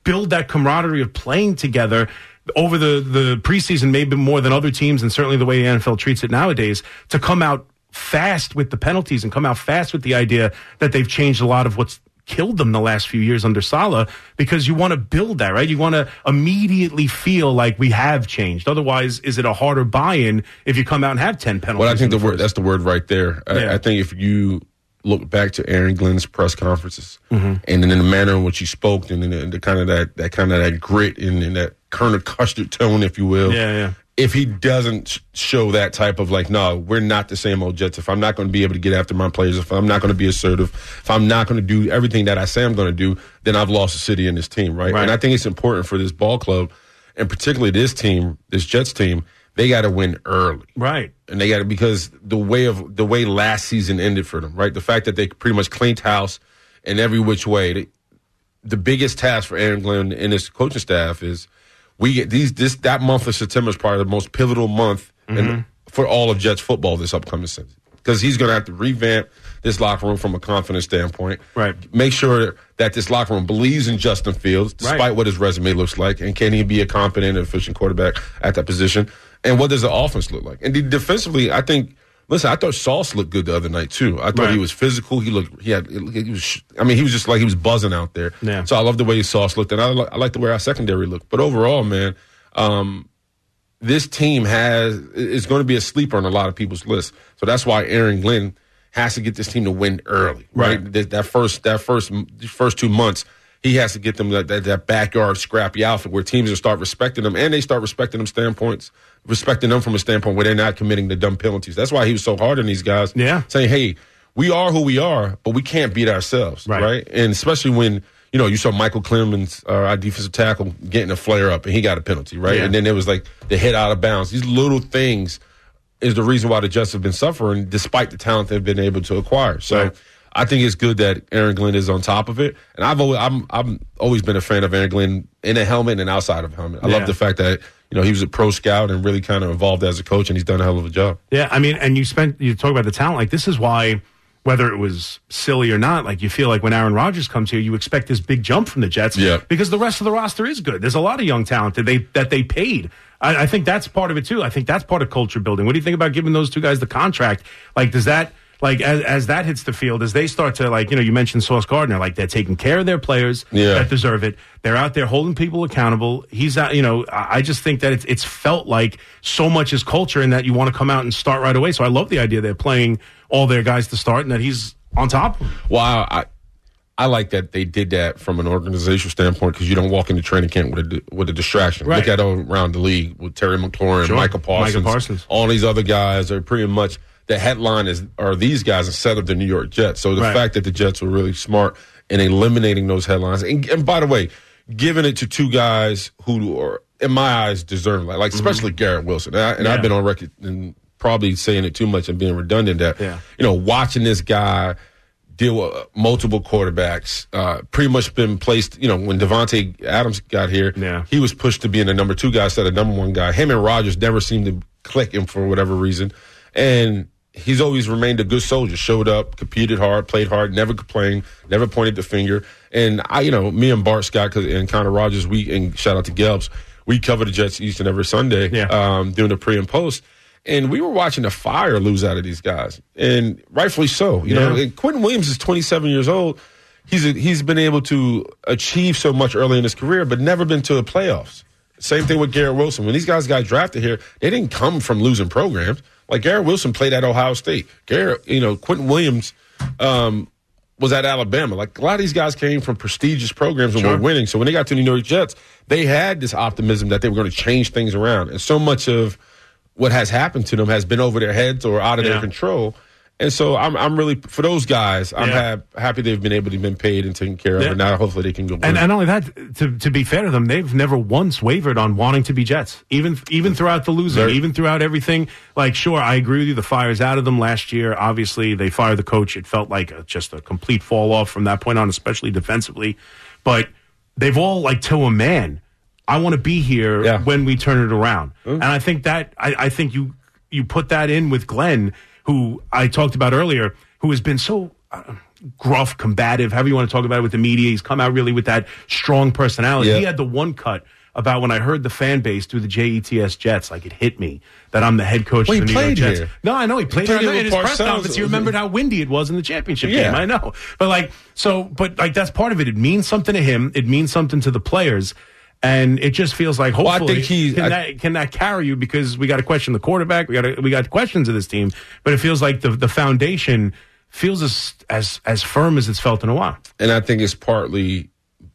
build that camaraderie of playing together over the, the preseason, maybe more than other teams, and certainly the way the N F L treats it nowadays, to come out fast with the penalties and come out fast with the idea that they've changed a lot of what's killed them the last few years under Saleh, because you want to build that, right? You want to immediately feel like we have changed. Otherwise, is it a harder buy-in if you come out and have ten penalties? Well, I think the, the word that's the word right there. Yeah. I, I think if you look back to Aaron Glenn's press conferences, mm-hmm. and then in the manner in which he spoke, and the, the kind of that that kind of that grit and, and that Colonel Custard tone, if you will. Yeah, yeah. If he doesn't show that type of like, no, we're not the same old Jets. If I'm not going to be able to get after my players, if I'm not going to be assertive, if I'm not going to do everything that I say I'm going to do, then I've lost the city in this team, right? Right. And I think it's important for this ball club, and particularly this team, this Jets team, they got to win early, right? And they got to, because the way of the way last season ended for them, right? The fact that they pretty much cleaned house in every which way. They, the biggest task for Aaron Glenn and his coaching staff is, we get these this that month of September is probably the most pivotal month mm-hmm. in, for all of Jets football this upcoming season, because he's going to have to revamp this locker room from a confidence standpoint. Right. Make sure that this locker room believes in Justin Fields, despite right. what his resume looks like, and can he be a competent and efficient quarterback at that position? And what does the offense look like? And defensively, I think. Listen, I thought Sauce looked good the other night too. I thought right. he was physical. He looked. He had. He was. I mean, he was just like he was buzzing out there. Yeah. So I love the way Sauce looked, and I, I like the way our secondary looked. But overall, man, um, this team has is going to be a sleeper on a lot of people's lists. So that's why Aaron Glenn has to get this team to win early. Right. right? That, that first. That first. First two months. He has to get them that, that, that backyard scrappy outfit where teams will start respecting them, and they start respecting them standpoints, respecting them from a standpoint where they're not committing the dumb penalties. That's why he was so hard on these guys. Yeah. Saying, hey, we are who we are, but we can't beat ourselves. Right. right? And especially when, you know, you saw Michael Clemens, uh, our defensive tackle, getting a flare up, and he got a penalty, right? Yeah. And then there was like the hit out of bounds. These little things is the reason why the Jets have been suffering despite the talent they've been able to acquire. So, right. I think it's good that Aaron Glenn is on top of it, and I've always I'm I've always been a fan of Aaron Glenn in a helmet and outside of a helmet. I yeah. love the fact that, you know, he was a pro scout and really kind of evolved as a coach, and he's done a hell of a job. Yeah, I mean, and you spent you talk about the talent. Like, this is why, whether it was silly or not, like, you feel like when Aaron Rodgers comes here, you expect this big jump from the Jets, yeah. because the rest of the roster is good. There's a lot of young talent that they that they paid. I, I think that's part of it too. I think that's part of culture building. What do you think about giving those two guys the contract? Like, does that? Like, as, as that hits the field, as they start to, like, you know, you mentioned Sauce Gardner, like, they're taking care of their players yeah. that deserve it. They're out there holding people accountable. He's out, you know, I just think that it's, it's felt like so much is culture, and that you want to come out and start right away. So I love the idea they're playing all their guys to start, and that he's on top. Well, I, I like that they did that from an organizational standpoint, because you don't walk into training camp with a, with a distraction. Right. Look at all around the league with Terry McLaurin, Sure. Michael Parsons, Michael Parsons. all these other guys are pretty much. The headline is are these guys instead of the New York Jets. So the right. fact that the Jets were really smart in eliminating those headlines, and, and by the way, giving it to two guys who are, in my eyes, deserve like, like especially mm-hmm. Garrett Wilson. And, I, and yeah. I've been on record and probably saying it too much and being redundant that yeah. you know, watching this guy deal with multiple quarterbacks, uh, pretty much been placed. You know, when Devontae Adams got here, yeah. he was pushed to being the number two guy instead of number one guy. Him and Rodgers never seemed to click him for whatever reason, and he's always remained a good soldier, showed up, competed hard, played hard, never complained, never pointed the finger. And I, you know, me and Bart Scott and Connor Rogers, we, and shout out to Gelbs, we cover the Jets each and every Sunday yeah. um, doing the pre and post. And we were watching the fire lose out of these guys, and rightfully so. You yeah. know, and Quentin Williams is twenty-seven years old. He's a, he's been able to achieve so much early in his career, but never been to the playoffs. Same thing with Garrett Wilson. When these guys got drafted here, they didn't come from losing programs. Like, Garrett Wilson played at Ohio State. Garrett, you know, Quentin Williams um, was at Alabama. Like, a lot of these guys came from prestigious programs and sure. were winning. So when they got to the New York Jets, they had this optimism that they were going to change things around. And so much of what has happened to them has been over their heads or out of yeah. their control. And so I'm I'm really, for those guys, I'm yeah. ha- happy they've been able to be paid and taken care of. Yeah. And now hopefully they can go. And, and not only that, to to be fair to them, they've never once wavered on wanting to be Jets, even even throughout the losing, Very. even throughout everything. Like, sure, I agree with you. The fire's out of them last year. Obviously, they fired the coach. It felt like a, just a complete fall off from that point on, especially defensively. But they've all, like, to a man, I want to be here yeah. when we turn it around. Mm-hmm. And I think that I, I think you you put that in with Glenn, who I talked about earlier, who has been so uh, gruff, combative, however you want to talk about it with the media. He's come out really with that strong personality. Yeah. He had the one cut about when I heard the fan base through the J E T S Jets, like it hit me that I'm the head coach well, of the he New York played Jets. Here. No, I know he played, he played here here in his with press Parcells. conference. He remembered how windy it was in the championship Yeah. game. I know, but like so, but like that's part of it. It means something to him. It means something to the players. And it just feels like hopefully well, I think he, can, I, that, can that carry you, because we got to question the quarterback. We got to, we got questions of this team, but it feels like the the foundation feels as as as firm as it's felt in a while. And I think it's partly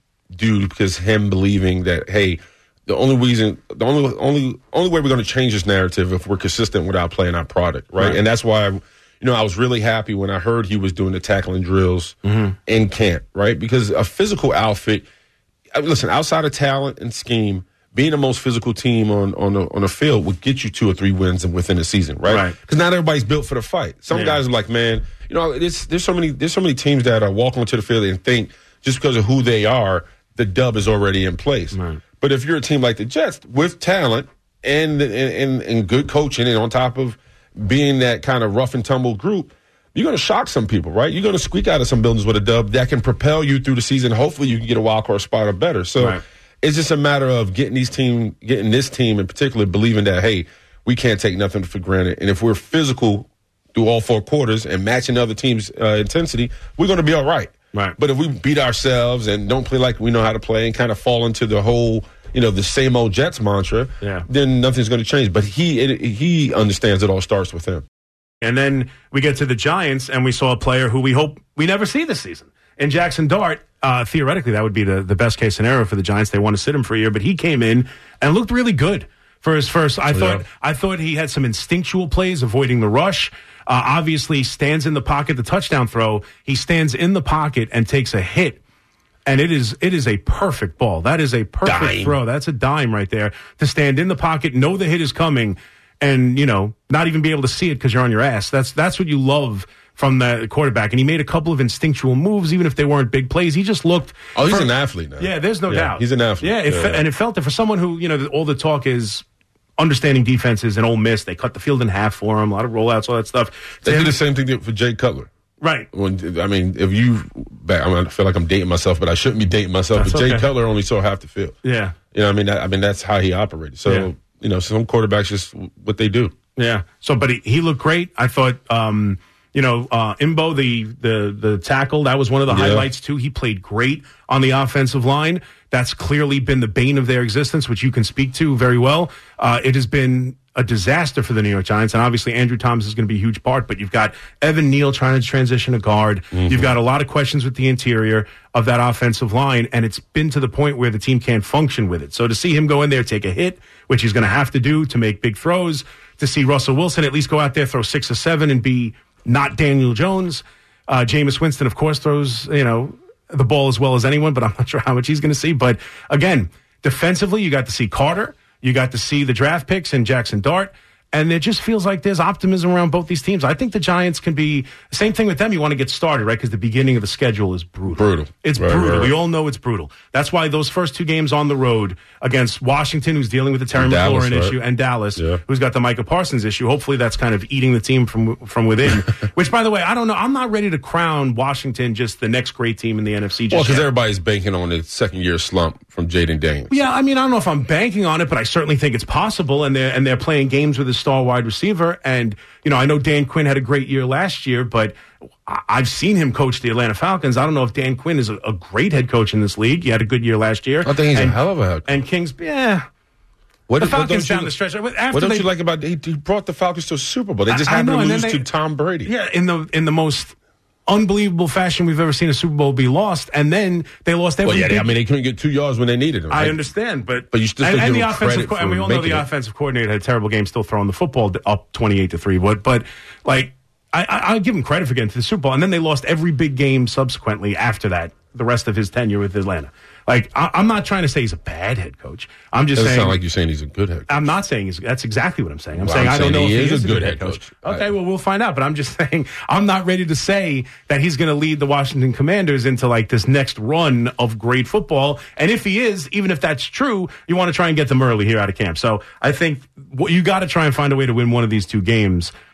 due because him believing that, hey, the only reason, the only only only way we're going to change this narrative if we're consistent with our play and our product, right? Right. And that's why, you know, I was really happy when I heard he was doing the tackling drills mm-hmm. in camp, right? Because a physical outfit. Listen, outside of talent and scheme, being the most physical team on on a, on a field would get you two or three wins within a season, right? Because right. not everybody's built for the fight. Some yeah. guys are like, man, you know, it's, there's so many there's so many teams that are walking onto the field and think just because of who they are, the dub is already in place. Right. But if you're a team like the Jets with talent and and, and and good coaching, and on top of being that kind of rough and tumble group, you're going to shock some people, right? You're going to squeak out of some buildings with a dub that can propel you through the season. Hopefully, you can get a wild card spot or better. So right. it's just a matter of getting these team, getting this team in particular, believing that, hey, we can't take nothing for granted. And if we're physical through all four quarters and matching other teams' uh, intensity, we're going to be all right. Right. But if we beat ourselves and don't play like we know how to play and kind of fall into the whole, you know, the same old Jets mantra, yeah. then nothing's going to change. But he it, he understands it all starts with him. And then we get to the Giants, and we saw a player who we hope we never see this season. And Jackson Dart, uh, theoretically, that would be the, the best case scenario for the Giants. They want to sit him for a year, but he came in and looked really good for his first. I oh, thought yeah. I thought he had some instinctual plays, avoiding the rush. Uh, obviously, stands in the pocket, the touchdown throw. He stands in the pocket and takes a hit. And it is it is a perfect ball. That is a perfect Dime. throw. That's a dime right there. To stand in the pocket, know the hit is coming, and, you know, not even be able to see it because you're on your ass. That's that's what you love from the quarterback. And he made a couple of instinctual moves, even if they weren't big plays. He just looked. Oh, he's for, an athlete now. Yeah, there's no yeah, doubt. He's an athlete. Yeah, it yeah, fe- yeah. and it felt that for someone who, you know, all the talk is understanding defenses and Ole Miss. They cut the field in half for him, a lot of rollouts, all that stuff. They To did him- the same thing for Jay Cutler. Right. When, I mean, if you, I, mean, I feel like I'm dating myself, but I shouldn't be dating myself. That's but Jay okay. Cutler only saw half the field. Yeah. You know, what I mean, that, I mean that's how he operated. So, Yeah. you know, some quarterbacks just what they do. Yeah. So, but he, he looked great. I thought, um, you know, uh, Imbo, the, the, the tackle, that was one of the Yeah. highlights too. He played great on the offensive line. That's clearly been the bane of their existence, which you can speak to very well. Uh, it has been a disaster for the New York Giants, and obviously Andrew Thomas is going to be a huge part, but you've got Evan Neal trying to transition a guard. Mm-hmm. You've got a lot of questions with the interior of that offensive line, and it's been to the point where the team can't function with it. So to see him go in there, take a hit, which he's going to have to do to make big throws, to see Russell Wilson at least go out there, throw six or seven and be not Daniel Jones. Uh, Jameis Winston, of course, throws, you know, the ball as well as anyone, but I'm not sure how much he's going to see. But again, defensively, you got to see Carter. You got to see the draft picks and Jackson Dart. And it just feels like there's optimism around both these teams. I think the Giants can be, same thing with them. You want to get started, right? Because the beginning of the schedule is brutal. Brutal. It's Right, brutal. right, right. We all know it's brutal. That's why those first two games on the road against Washington, who's dealing with the Terry And Dallas, McLaurin right? issue, and Dallas, Yeah. who's got the Micah Parsons issue. Hopefully that's kind of eating the team from from within. Which, by the way, I don't know. I'm not ready to crown Washington just the next great team in the N F C just Well, because yet. everybody's banking on the second year slump from Jaden Daniels. Yeah, I mean, I don't know if I'm banking on it, but I certainly think it's possible. And they're and they're playing games with a star wide receiver. And you know, I know Dan Quinn had a great year last year, but I- I've seen him coach the Atlanta Falcons. I don't know if Dan Quinn is a, a great head coach in this league. He had a good year last year. I think he's and, a hell of a head coach. And Kings, yeah. What, the what don't Falcons you- down the stretch. After What don't they, you like about he, he brought the Falcons to a Super Bowl? They just I- I happened know, to and then lose they- to Tom Brady. Yeah, in the in the most unbelievable fashion we've ever seen a Super Bowl be lost, and then they lost every. Well, yeah, big, I mean they couldn't get two yards when they needed them. I Right? understand, but But you still and, give and the him offensive credit co- and for we all know the making it. offensive coordinator had a terrible game, still throwing the football up twenty-eight to three. But but like I, I I'll give him credit for getting to the Super Bowl, and then they lost every big game subsequently after that. The rest of his tenure with Atlanta. Like I, I'm not trying to say he's a bad head coach. I'm just Doesn't saying. sound like you're saying he's a good head coach. I'm not saying he's, that's exactly what I'm saying. I'm Well, saying I'm I don't saying know he if he is is a good head coach. Okay, I- well we'll find out. But I'm just saying I'm not ready to say that he's going to lead the Washington Commanders into like this next run of great football. And if he is, even if that's true, you want to try and get them early here out of camp. So I think what you got to try and find a way to win one of these two games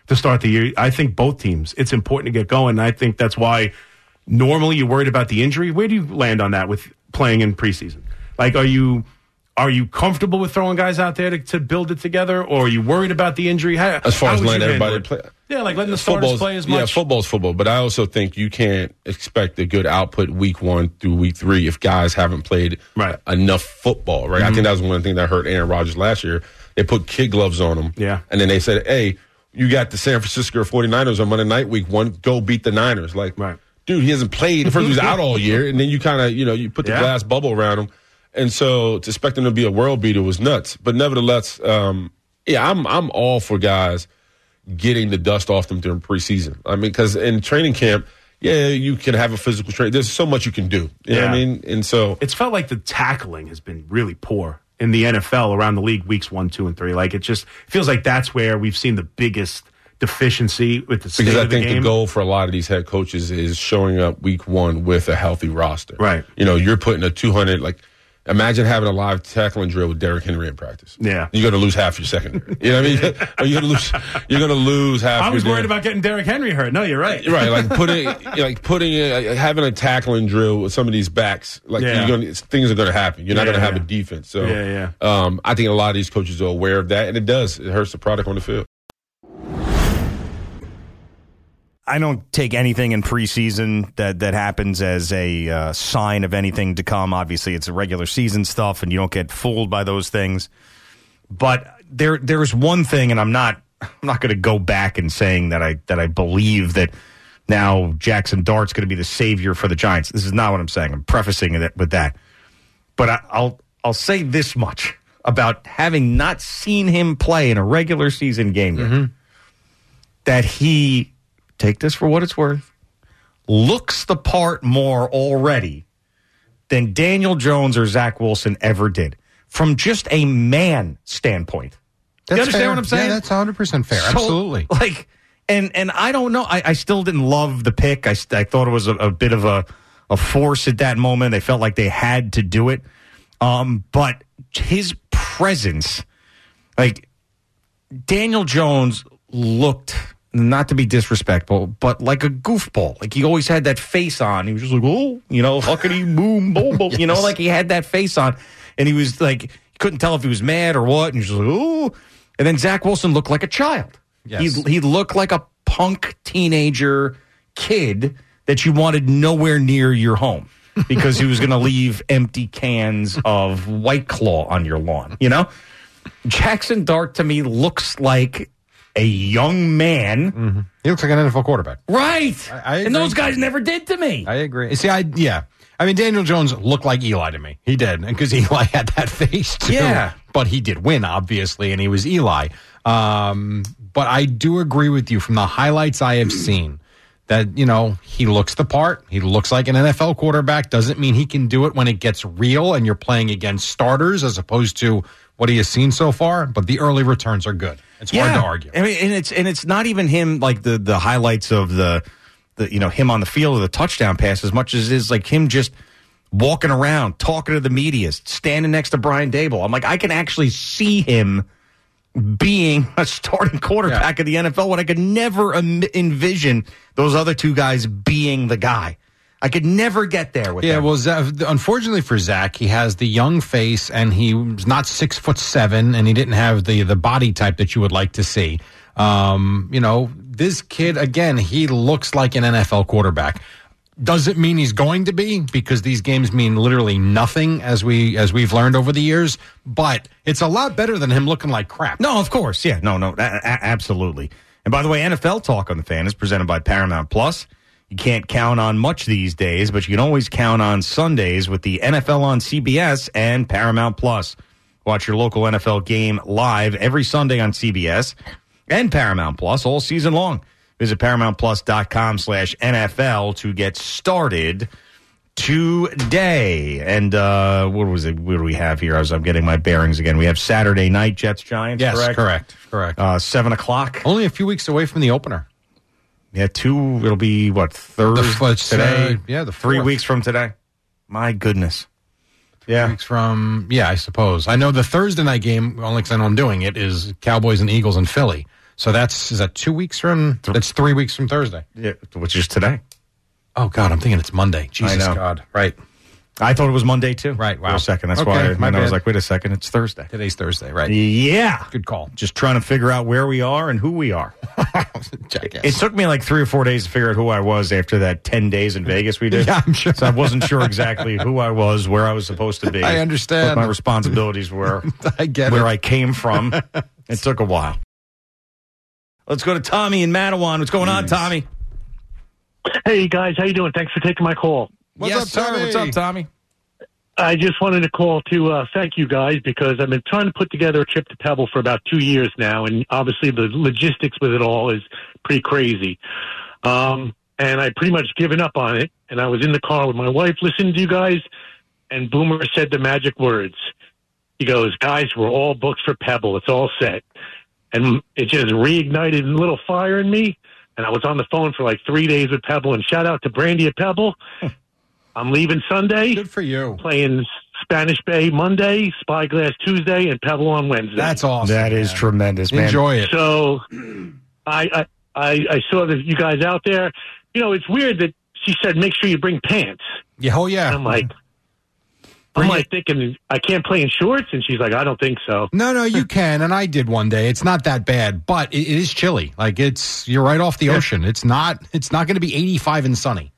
to start the year. I think both teams, it's important to get going. And I think that's why normally you're worried about the injury. Where do you land on that with playing in preseason? Like, are you are you comfortable with throwing guys out there to, to build it together, or are you worried about the injury? How, as far how as would letting you handle everybody it? play. Yeah, like letting the starters Football's- play as much. Yeah, football's football, but I also think you can't expect a good output week one through week three if guys haven't played right. enough football, right? Mm-hmm. I think that was one of the things that hurt Aaron Rodgers last year. They put kid gloves on him, Yeah. and then they said, hey, you got the San Francisco forty-niners on Monday night week one, go beat the Niners. Like, right. dude, he hasn't played. First, he was out all year, and then you kind of, you know, you put the Yeah. glass bubble around him. And so to expect him to be a world beater was nuts. But nevertheless, um, yeah, I'm I'm all for guys getting the dust off them during preseason. I mean, because in training camp, yeah, you can have a physical train. There's so much you can do. You know what I mean? And so it's felt like the tackling has been really poor in the N F L around the league weeks one, two, and three. Like it just feels like that's where we've seen the biggest deficiency with the state because I of the think game. the goal for a lot of these head coaches is showing up week one with a healthy roster. Right. You know, you're putting a two hundred, like, imagine having a live tackling drill with Derrick Henry in practice. Yeah. You're going to lose half your secondary. You know what I mean? Or you're going to lose, you're going to lose half I was your worried about getting Derrick Henry hurt. No, you're right. Right, like putting, like putting, a, having a tackling drill with some of these backs, like Yeah. you're gonna, things are going to happen. You're not Yeah, going to have yeah. a defense. So, Yeah, Um, I think a lot of these coaches are aware of that, and it does. It hurts the product on the field. I don't take anything in preseason that, that happens as a uh, sign of anything to come. Obviously, it's a regular season stuff, and you don't get fooled by those things. But there, there's one thing, and I'm not, I'm not going to go back and saying that I that I believe that now Jackson Dart's going to be the savior for the Giants. This is not what I'm saying. I'm prefacing it with that. But I, I'll I'll say this much about having not seen him play in a regular season game yet, Mm-hmm. that he. Take this for what it's worth, looks the part more already than Daniel Jones or Zach Wilson ever did from just a man standpoint. That's you understand fair. what I'm saying? Yeah, that's one hundred percent fair. So, Absolutely. Like, and and I don't know. I, I still didn't love the pick. I, I thought it was a, a bit of a, a force at that moment. They felt like they had to do it. Um, but his presence, like, Daniel Jones looked... not to be disrespectful, but like a goofball. Like he always had that face on. He was just like, oh, you know, huckety boom, boom, boom. You know, like he had that face on. And he was like, you couldn't tell if he was mad or what. And he was just like, oh. And then Zach Wilson looked like a child. Yes. He, he looked like a punk teenager kid that you wanted nowhere near your home because he was going to leave empty cans of White Claw on your lawn. You know? Jackson Dart to me looks like a young man. Mm-hmm. He looks like an N F L quarterback. Right. I, I and those guys never did to me. I agree. See, I yeah. I mean, Daniel Jones looked like Eli to me. He did, because Eli had that face too. Yeah. But he did win, obviously, and he was Eli. Um, but I do agree with you from the highlights I have seen that, you know, he looks the part. He looks like an N F L quarterback. Doesn't mean he can do it when it gets real and you're playing against starters as opposed to what he has seen so far. But the early returns are good. It's hard to argue. I mean, and it's and it's not even him like the the highlights of the the you know him on the field of the touchdown pass as much as it is like him just walking around, talking to the media, standing next to Brian Daboll. I'm like, I can actually see him being a starting quarterback Yeah. of the N F L when I could never em- envision those other two guys being the guy. I could never get there with Yeah, them. well, Zach, unfortunately for Zach, he has the young face, and he was not six foot seven, and he didn't have the the body type that you would like to see. Um, you know, this kid again, he looks like an N F L quarterback. Doesn't mean he's going to be, because these games mean literally nothing, as we as we've learned over the years. But it's a lot better than him looking like crap. No, of course, yeah, no, no, a- a- absolutely. And by the way, N F L Talk on the Fan is presented by Paramount Plus. You can't count on much these days, but you can always count on Sundays with the N F L on C B S and Paramount Plus. Watch your local N F L game live every Sunday on C B S and Paramount Plus all season long. Visit ParamountPlus.com slash NFL to get started today. And uh, what was it? What do we have here? As I'm getting my bearings again, we have Saturday night Jets Giants. Yes, correct, correct, correct. Uh, seven o'clock. Only a few weeks away from the opener. Yeah, two. It'll be what Thursday it's, today? uh, yeah, the three fourth. weeks from today. My goodness. Yeah. Weeks from, yeah, I suppose. I know the Thursday night game, only because I know I'm doing it, is Cowboys and Eagles in Philly. So that's, is that two weeks from, that's three weeks from Thursday. Yeah, which is today. Oh, God, I'm thinking it's Monday. Jesus, I know. God. Right. I thought it was Monday, too. Right, wow. For a second. That's Okay, why I, my and I was bad. like, wait a second, it's Thursday. Today's Thursday, right? Yeah. Good call. Just trying to figure out where we are and who we are. Jackass. It took me like three or four days to figure out who I was after that ten days in Vegas we did. Yeah, I'm sure. So I wasn't sure exactly who I was, where I was supposed to be. I understand. What my responsibilities were. I get where it. I came from. It took a while. Let's go to Tommy in Mattawan. What's going on, Tommy? Hey, guys. How you doing? Thanks for taking my call. What's yes, up, sir. Tommy? What's up, Tommy? I just wanted to call to uh, thank you guys because I've been trying to put together a trip to Pebble for about two years now, and obviously the logistics with it all is pretty crazy. Um, and I pretty much given up on it, and I was in the car with my wife listening to you guys, and Boomer said the magic words. He goes, guys, we're all booked for Pebble. It's all set. And it just reignited a little fire in me, and I was on the phone for like three days with Pebble, and shout out to Brandy at Pebble. I'm leaving Sunday. Good for you. Playing Spanish Bay Monday, Spyglass Tuesday, and Pebble on Wednesday. That's awesome. That is man. tremendous, man. Enjoy it. So I, I I I saw that you guys out there. You know, it's weird that she said make sure you bring pants. Yeah, oh, yeah. And I'm like, Bring I'm like it. thinking I can't play in shorts, and she's like, I don't think so. No, no, you can, and I did one day. It's not that bad, but it, it is chilly. Like it's you're right off the ocean. It's not. It's not going to be eighty-five and sunny.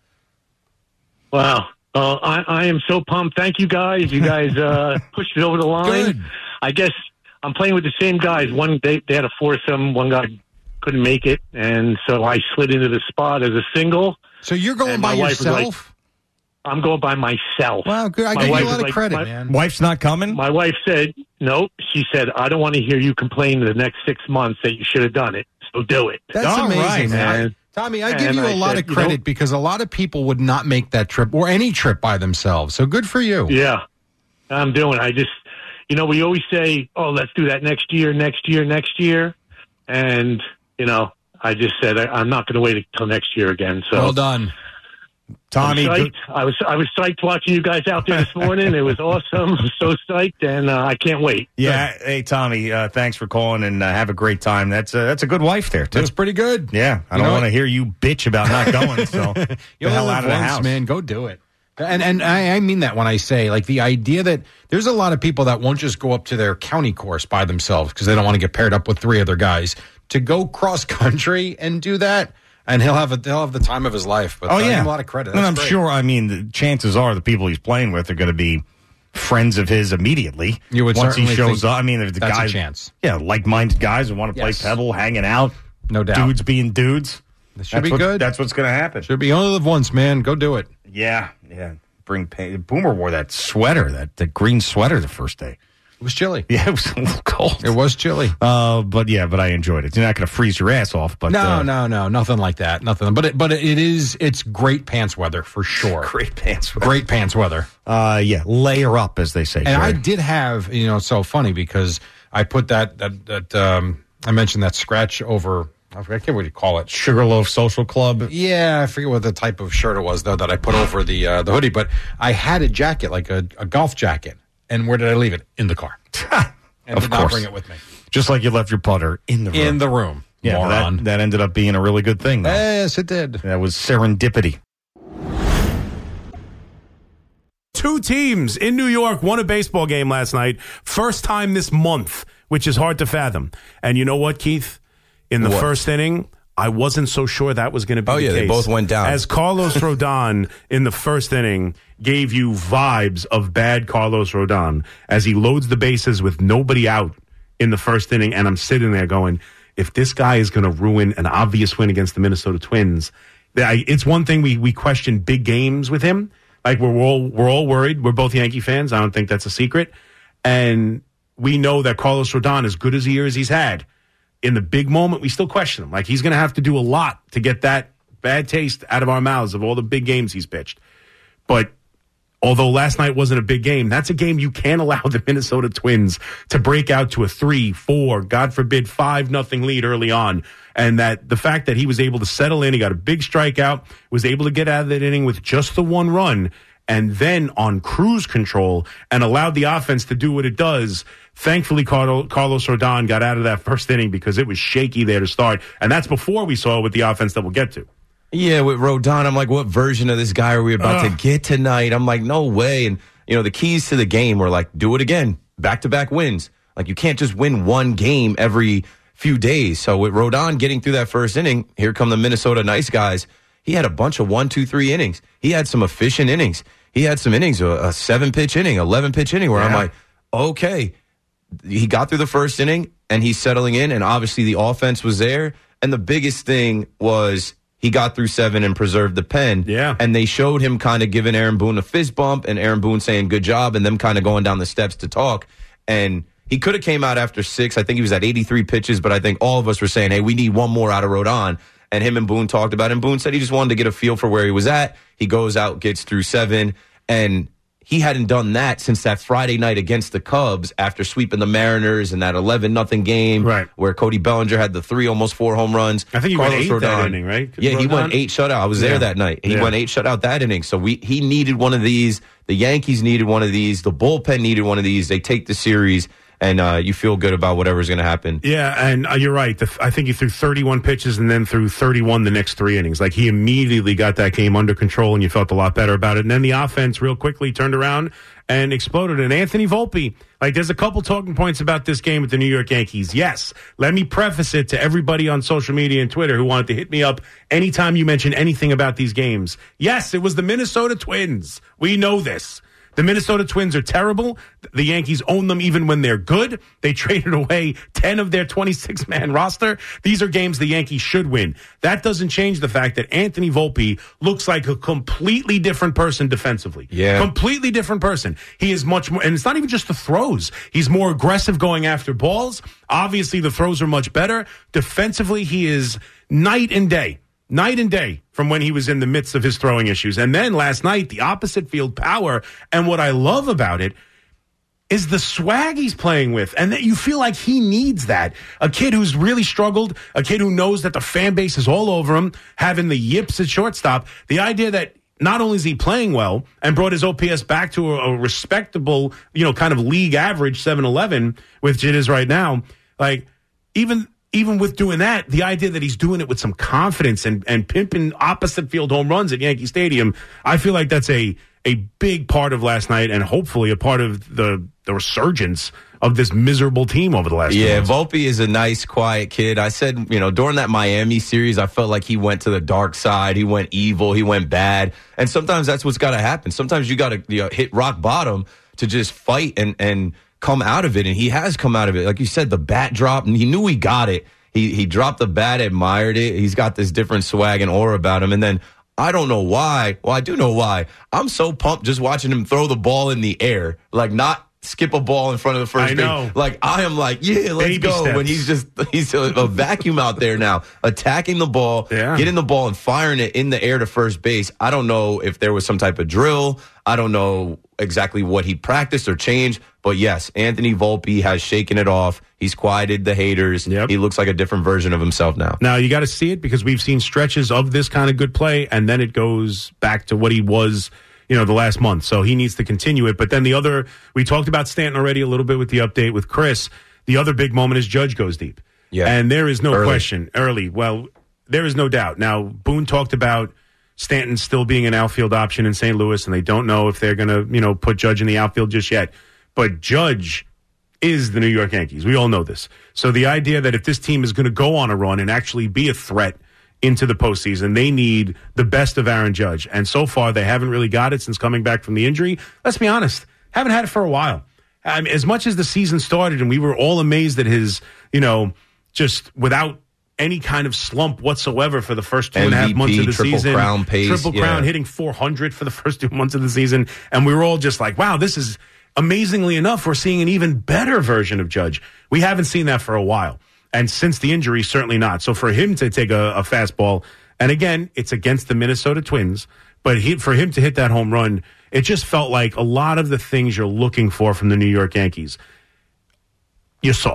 Wow. Uh, I, I am so pumped. Thank you guys. You guys uh, pushed it over the line. Good. I guess I'm playing with the same guys. One they, they had a foursome. One guy couldn't make it, and so I slid into the spot as a single. So you're going And by my wife was like- yourself? I'm going by myself. Wow, good. I My give you wife a lot was of like- credit, my- man. Wife's not coming? My wife said, nope. She said, I don't want to hear you complain the next six months that you should have done it. So do it. That's All amazing, right, man. And- Tommy, I give and you a I lot said, of you credit know- because a lot of people would not make that trip or any trip by themselves. So good for you. Yeah, I'm doing. I just, you know, we always say, oh, let's do that next year, next year, next year. And, you know, I just said, I, I'm not going to wait until next year again. So Well done. Tommy, I'm good- psyched. I was I was psyched watching you guys out there this morning. It was awesome. I'm so psyched, and uh, I can't wait. yeah. Hey, Tommy, uh, thanks for calling and uh, have a great time. That's a, that's a good wife there, too. That's pretty good. Yeah, I You don't know want to what? hear you bitch about not going. So You the hell only out live of the once, house, man. Go do it. And and I, I mean that when I say like the idea that there's a lot of people that won't just go up to their county course by themselves because they don't want to get paired up with three other guys to go cross country and do that. And he'll have a, he'll have the time of his life. But Oh I give yeah, him a lot of credit. And That's I'm great. sure. I mean, the chances are the people he's playing with are going to be friends of his immediately. You would once he certainly shows think up. I mean, if the that's a guys, chance. yeah, like-minded guys who want to Yes. play Pebble, hanging out, No doubt. dudes being dudes. This should That's be what- good. That's what's going to happen. Should be you only live once, man. Go do it. Yeah, yeah. Bring pain. Boomer wore that sweater, that, that green sweater, the first day. It was chilly. Yeah, it was a little cold. It was chilly. Uh, but yeah, but I enjoyed it. You're not going to freeze your ass off, but No, uh, no, no, nothing like that. Nothing. But it, but it is. It's great pants weather for sure. great pants. weather. Great pants weather. Uh, yeah, layer up, as they say. And I Jerry. did have, you know, it's so funny because I put that that that um, I mentioned that scratch over. I forget what you call it. Sugarloaf Social Club. Yeah, I forget what the type of shirt it was though that I put over the uh, the hoodie. But I had a jacket, like a, a golf jacket, and where did I leave it? In the car. And Of did not course. bring it with me. Just like you left your putter in the room. In the room. yeah, moron. that, that ended up being a really good thing. Though. Yes, it did. That was serendipity. Two teams in New York won a baseball game last night. First time this month, which is hard to fathom. And you know what, Keith? In the What? first inning, I wasn't so sure that was going to be Oh, the yeah, they case. both went down. As Carlos Rodon in the first inning gave you vibes of bad Carlos Rodon as he loads the bases with nobody out in the first inning. And I'm sitting there going, if this guy is going to ruin an obvious win against the Minnesota Twins, I- it's one thing we, we question big games with him. Like we're all we're all worried. We're both Yankee fans. I don't think that's a secret. And we know that Carlos Rodon, as good as the years he's had, in the big moment, we still question him. Like he's going to have to do a lot to get that bad taste out of our mouths of all the big games he's pitched. But although last night wasn't a big game, that's a game you can't allow the Minnesota Twins to break out to a three, four, God forbid, five nothing lead early on. And that the fact that he was able to settle in, he got a big strikeout, was able to get out of that inning with just the one run, and then on cruise control and allowed the offense to do what it does. Thankfully, Carlos Rodon got out of that first inning because it was shaky there to start. And that's before we saw with the offense that we'll get to. Yeah, with Rodon, I'm like, what version of this guy are we about Ugh. to get tonight? I'm like, no way. And, you know, the keys to the game were like, do it again. Back-to-back wins. Like, you can't just win one game every few days. So with Rodon getting through that first inning, here come the Minnesota nice guys. He had a bunch of one, two, three innings. He had some efficient innings. He had some innings, a, a seven-pitch inning, eleven-pitch inning, where yeah. I'm like, okay. He got through the first inning, and he's settling in, and obviously the offense was there. And the biggest thing was he got through seven and preserved the pen. Yeah. And they showed him kind of giving Aaron Boone a fist bump, and Aaron Boone saying good job, and them kind of going down the steps to talk. And he could have came out after six. I think he was at eighty-three pitches, but I think all of us were saying, hey, we need one more out of Rodon. And him and Boone talked about it. And Boone said he just wanted to get a feel for where he was at. He goes out, gets through seven, and he hadn't done that since that Friday night against the Cubs after sweeping the Mariners in that eleven nothing game right. where Cody Bellinger had the three, almost four home runs. I think he Carlos went eight Rodon, that inning, right? Yeah, Rodon? he went eight shutout. I was there yeah. that night. He yeah. went eight shutout that inning. So we he needed one of these. The Yankees needed one of these. The bullpen needed one of these. They take the series. And uh, you feel good about whatever's going to happen. Yeah, and uh, you're right. The, I think he threw thirty-one pitches and then threw thirty-one the next three innings. Like, he immediately got that game under control, and you felt a lot better about it. And then the offense real quickly turned around and exploded. And Anthony Volpe, like, there's a couple talking points about this game with the New York Yankees. Yes, let me preface it to everybody on social media and Twitter who wanted to hit me up anytime you mention anything about these games. Yes, it was the Minnesota Twins. We know this. The Minnesota Twins are terrible. The Yankees own them even when they're good. They traded away ten of their twenty-six man roster. These are games the Yankees should win. That doesn't change the fact that Anthony Volpe looks like a completely different person defensively. Yeah. Completely different person. He is much more, and it's not even just the throws. He's more aggressive going after balls. Obviously, the throws are much better. Defensively, he is night and day. Night and day from when he was in the midst of his throwing issues. And then last night, the opposite field power. And what I love about it is the swag he's playing with. And that you feel like he needs that. A kid who's really struggled, a kid who knows that the fan base is all over him, having the yips at shortstop. The idea that not only is he playing well and brought his O P S back to a, a respectable, you know, kind of league average seven eleven, which it is right now, like, even... Even with doing that, the idea that he's doing it with some confidence and, and pimping opposite field home runs at Yankee Stadium, I feel like that's a a big part of last night and hopefully a part of the, the resurgence of this miserable team over the last Yeah, months. Volpe is a nice, quiet kid. I said, you know, during that Miami series, I felt like he went to the dark side. He went evil. He went bad. And sometimes that's what's got to happen. Sometimes you got to you know, hit rock bottom to just fight and and come out of it, and he has come out of it. Like you said, the bat drop, and he knew he got it. He he dropped the bat, admired it. He's got this different swag and aura about him. And then I don't know why. Well, I do know why. I'm so pumped just watching him throw the ball in the air, like not skip a ball in front of the first I know. base. Like, I am like, yeah, let's Baby go. steps. When he's just, he's a, a vacuum out there now, attacking the ball, Yeah. getting the ball and firing it in the air to first base. I don't know if there was some type of drill. I don't know exactly what he practiced or changed. But yes, Anthony Volpe has shaken it off. He's quieted the haters. He looks like a different version of himself now. Now, you got to see it because we've seen stretches of this kind of good play, and then it goes back to what he was, you know, the last month. So he needs to continue it. But then the other, we talked about Stanton already a little bit with the update with Chris. The other big moment is Judge goes deep. Yeah. And there is no Early. question. Early. Well, there is no doubt. Now, Boone talked about Stanton still being an outfield option in Saint Louis, and they don't know if they're going to, you know, put Judge in the outfield just yet. But Judge is the New York Yankees. We all know this. So the idea that if this team is going to go on a run and actually be a threat into the postseason, they need the best of Aaron Judge. And so far, they haven't really got it since coming back from the injury. Let's be honest, haven't had it for a while. I mean, as much as the season started and we were all amazed at his, you know, just without any kind of slump whatsoever for the first two and a half M V P, months of the triple season. crown pace, triple crown, yeah. hitting four hundred for the first two months of the season. And we were all just like, wow, this is amazingly enough, we're seeing an even better version of Judge. We haven't seen that for a while. And since the injury, certainly not. So for him to take a, a fastball, and again, it's against the Minnesota Twins, but he, for him to hit that home run, it just felt like a lot of the things you're looking for from the New York Yankees, you saw.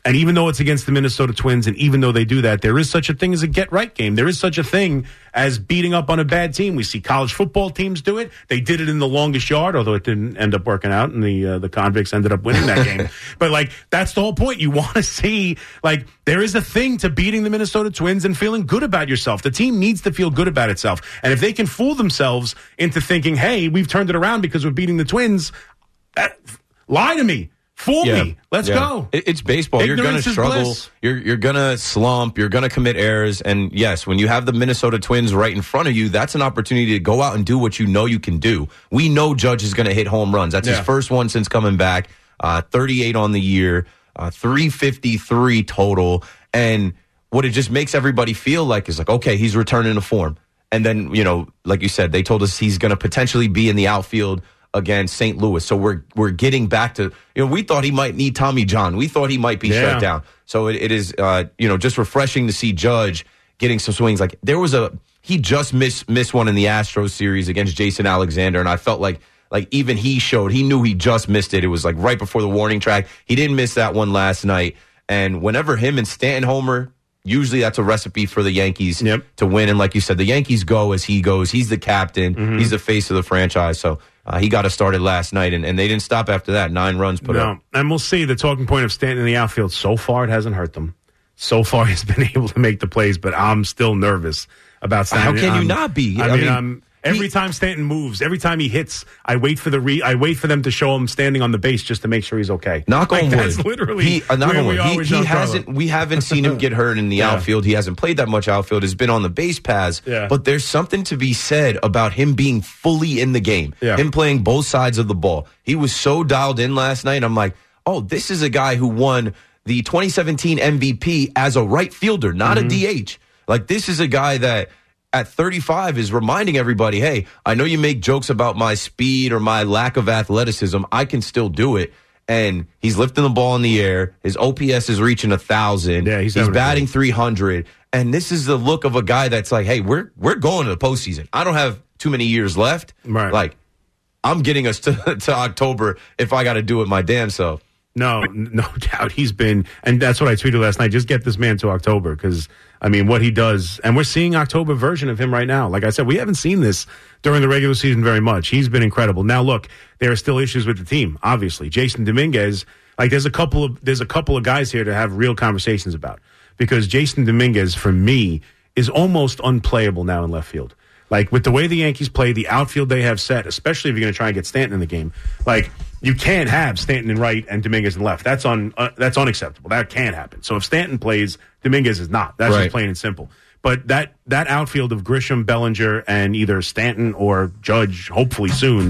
And even though it's against the Minnesota Twins, and even though they do that, there is such a thing as a get-right game. There is such a thing as beating up on a bad team. We see college football teams do it. They did it in the longest yard, although it didn't end up working out, and the uh, the Convicts ended up winning that game. But, like, that's the whole point. You want to see, like, there is a thing to beating the Minnesota Twins and feeling good about yourself. The team needs to feel good about itself. And if they can fool themselves into thinking, hey, we've turned it around because we're beating the Twins, that, lie to me. Fool yeah. me. Let's yeah. go. It, it's baseball. Ignorance you're going to struggle. Bliss. You're you're going to slump. You're going to commit errors. And yes, when you have the Minnesota Twins right in front of you, that's an opportunity to go out and do what you know you can do. We know Judge is going to hit home runs. That's yeah. his first one since coming back. Uh, thirty-eight on the year, uh, three fifty-three total. And what it just makes everybody feel like is like, okay, he's returning to form. And then, you know, like you said, they told us he's going to potentially be in the outfield against Saint Louis. So we're we're getting back to, you know, we thought he might need Tommy John. We thought he might be yeah. shut down. So it, it is, uh, you know, just refreshing to see Judge getting some swings. Like there was a, he just missed, missed one in the Astros series against Jason Alexander. And I felt like, like even he showed, he knew he just missed it. It was like right before the warning track. He didn't miss that one last night. And whenever him and Stanton homer, usually that's a recipe for the Yankees yep. to win. And like you said, the Yankees go as he goes. He's the captain. Mm-hmm. He's the face of the franchise. So uh, he got us started last night, and, and they didn't stop after that. Nine runs put no. up. And we'll see. The talking point of Stanton in the outfield, so far it hasn't hurt them. So far he's been able to make the plays, but I'm still nervous about Stanton. How can I'm, you not be? I, I mean, mean, I'm... Every he, time Stanton moves, every time he hits, I wait for the re. I wait for them to show him standing on the base just to make sure he's okay. Knock like, on that's wood. Literally, he, uh, knock where on we wood. are He, with he Giancarlo. hasn't. We haven't seen him get hurt in the yeah. outfield. He hasn't played that much outfield. Has been on the base paths. Yeah. But there's something to be said about him being fully in the game. Yeah. Him playing both sides of the ball. He was so dialed in last night. I'm like, oh, this is a guy who won the twenty seventeen M V P as a right fielder, not mm-hmm. a D H. Like this is a guy that, at thirty-five, is reminding everybody, hey, I know you make jokes about my speed or my lack of athleticism. I can still do it. And he's lifting the ball in the air. His O P S is reaching one thousand. Yeah, he's, he's batting three hundred. And this is the look of a guy that's like, hey, we're we're going to the postseason. I don't have too many years left. Right. Like, I'm getting us to, to October if I got to do it my damn self. No, no doubt he's been, and that's what I tweeted last night. Just get this man to October because, I mean, what he does, and we're seeing October version of him right now. Like I said, we haven't seen this during the regular season very much. He's been incredible. Now, look, there are still issues with the team. Obviously, Jason Dominguez. Like, there's a couple of there's a couple of guys here to have real conversations about because Jason Dominguez, for me, is almost unplayable now in left field. Like, with the way the Yankees play, the outfield they have set, especially if you're going to try and get Stanton in the game, like, you can't have Stanton in right and Dominguez in left. That's un, uh, that's unacceptable. That can't happen. So if Stanton plays, Dominguez is not. That's right. just plain and simple. But that, that outfield of Grisham, Bellinger, and either Stanton or Judge, hopefully soon,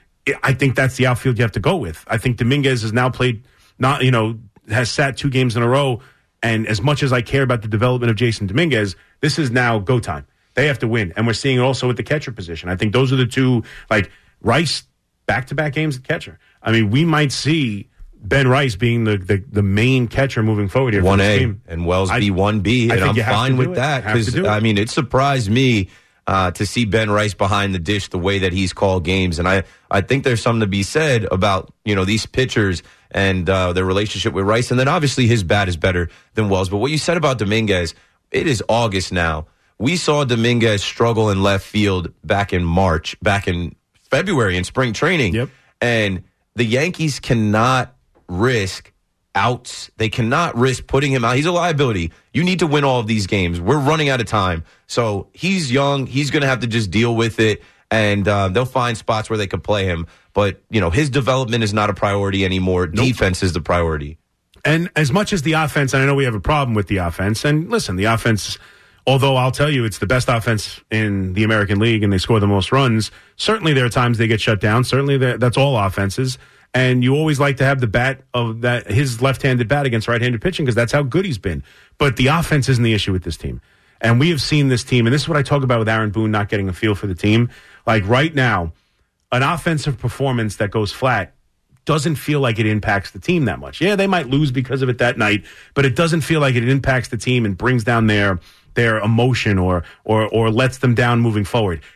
I think that's the outfield you have to go with. I think Dominguez has now played, not you know, has sat two games in a row, and as much as I care about the development of Jason Dominguez, this is now go time. They have to win, and we're seeing it also at the catcher position. I think those are the two, like Rice, back-to-back games at catcher. I mean, we might see Ben Rice being the, the, the main catcher moving forward here. one for this A team. and Wells be one B, and I'm fine with that because, I mean, it surprised me uh, to see Ben Rice behind the dish the way that he's called games, and I, I think there's something to be said about, you know, these pitchers and uh, their relationship with Rice, and then obviously his bat is better than Wells. But what you said about Dominguez, it is August now. We saw Dominguez struggle in left field back in March, back in February in spring training. Yep. And the Yankees cannot risk outs. They cannot risk putting him out. He's a liability. You need to win all of these games. We're running out of time. So he's young. He's going to have to just deal with it. And uh, they'll find spots where they can play him. But, you know, his development is not a priority anymore. Nope. Defense is the priority. And as much as the offense, and I know we have a problem with the offense, and listen, the offense, although I'll tell you it's the best offense in the American League and they score the most runs, certainly there are times they get shut down. Certainly that's all offenses. And you always like to have the bat of that, his left-handed bat against right-handed pitching because that's how good he's been. But the offense isn't the issue with this team. And we have seen this team, and this is what I talk about with Aaron Boone not getting a feel for the team. Like right now, an offensive performance that goes flat doesn't feel like it impacts the team that much. Yeah, they might lose because of it that night, but it doesn't feel like it impacts the team and brings down their their emotion or or or lets them down moving forward.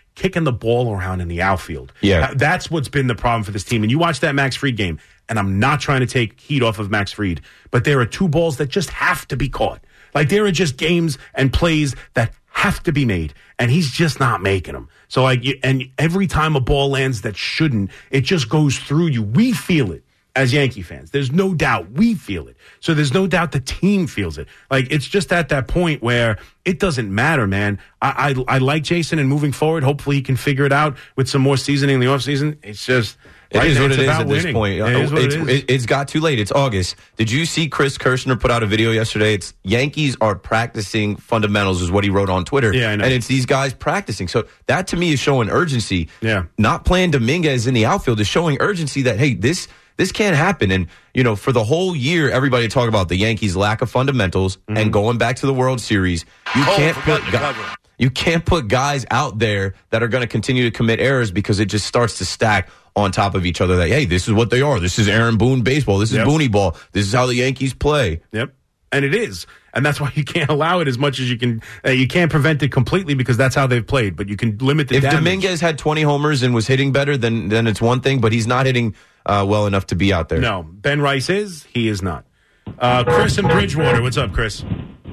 kicking the ball around in the outfield. Yeah. Uh, That's what's been the problem for this team. And you watch that Max Fried game, and I'm not trying to take heat off of Max Fried, but there are two balls that just have to be caught. Like, there are just games and plays that have to be made, and he's just not making them. So, like, you, and every time a ball lands that shouldn't, it just goes through you. We feel it as Yankee fans. There's no doubt we feel it. So there's no doubt the team feels it. Like, it's just at that point where it doesn't matter, man. I I, I like Jason, and moving forward, hopefully he can figure it out with some more seasoning in the offseason. It's just... It right is now, what it's it is about at this winning. point. It is what it's, it is. it- it's got too late. It's August. Did you see Chris Kirshner put out a video yesterday? It's Yankees are practicing fundamentals is what he wrote on Twitter. Yeah, I know. And it's these guys practicing. So that to me is showing urgency. Yeah. Not playing Dominguez in the outfield is showing urgency that, hey, this this can't happen. And, you know, for the whole year, everybody talk about the Yankees' lack of fundamentals Mm-hmm. and going back to the World Series. You Oh, can't forgot put to gu- cover. you can't put guys out there that are going to continue to commit errors because it just starts to stack on top of each other. That, hey, this is what they are. This is Aaron Boone baseball. This is Yep. Booney ball. This is how the Yankees play. Yep. And it is. And that's why you can't allow it as much as you can. Uh, you can't prevent it completely because that's how they've played, but you can limit the If damage. Dominguez had twenty homers and was hitting better, then then it's one thing, but he's not hitting uh, well enough to be out there. No. Ben Rice is. He is not. Uh, Chris in Bridgewater. What's up, Chris?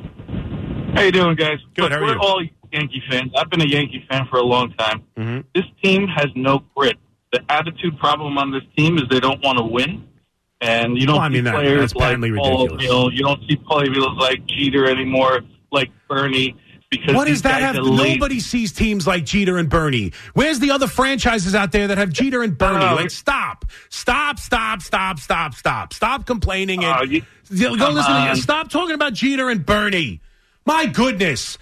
How you doing, guys? Good, Look, how are we're you? all Yankee fans. I've been a Yankee fan for a long time. Mm-hmm. This team has no grit. The attitude problem on this team is they don't want to win. And you don't Well, I mean, see that- players that's like patently Paul ridiculous. O'Neill. You don't see players like Jeter anymore, like Bernie. Because What these does that guys have? are lazy. Nobody sees teams like Jeter and Bernie. Where's the other franchises out there that have Jeter and Bernie? No, Like, stop, stop, stop, stop, stop, stop, stop complaining and Oh, you- go come listen. To, on. stop talking about Jeter and Bernie. My goodness.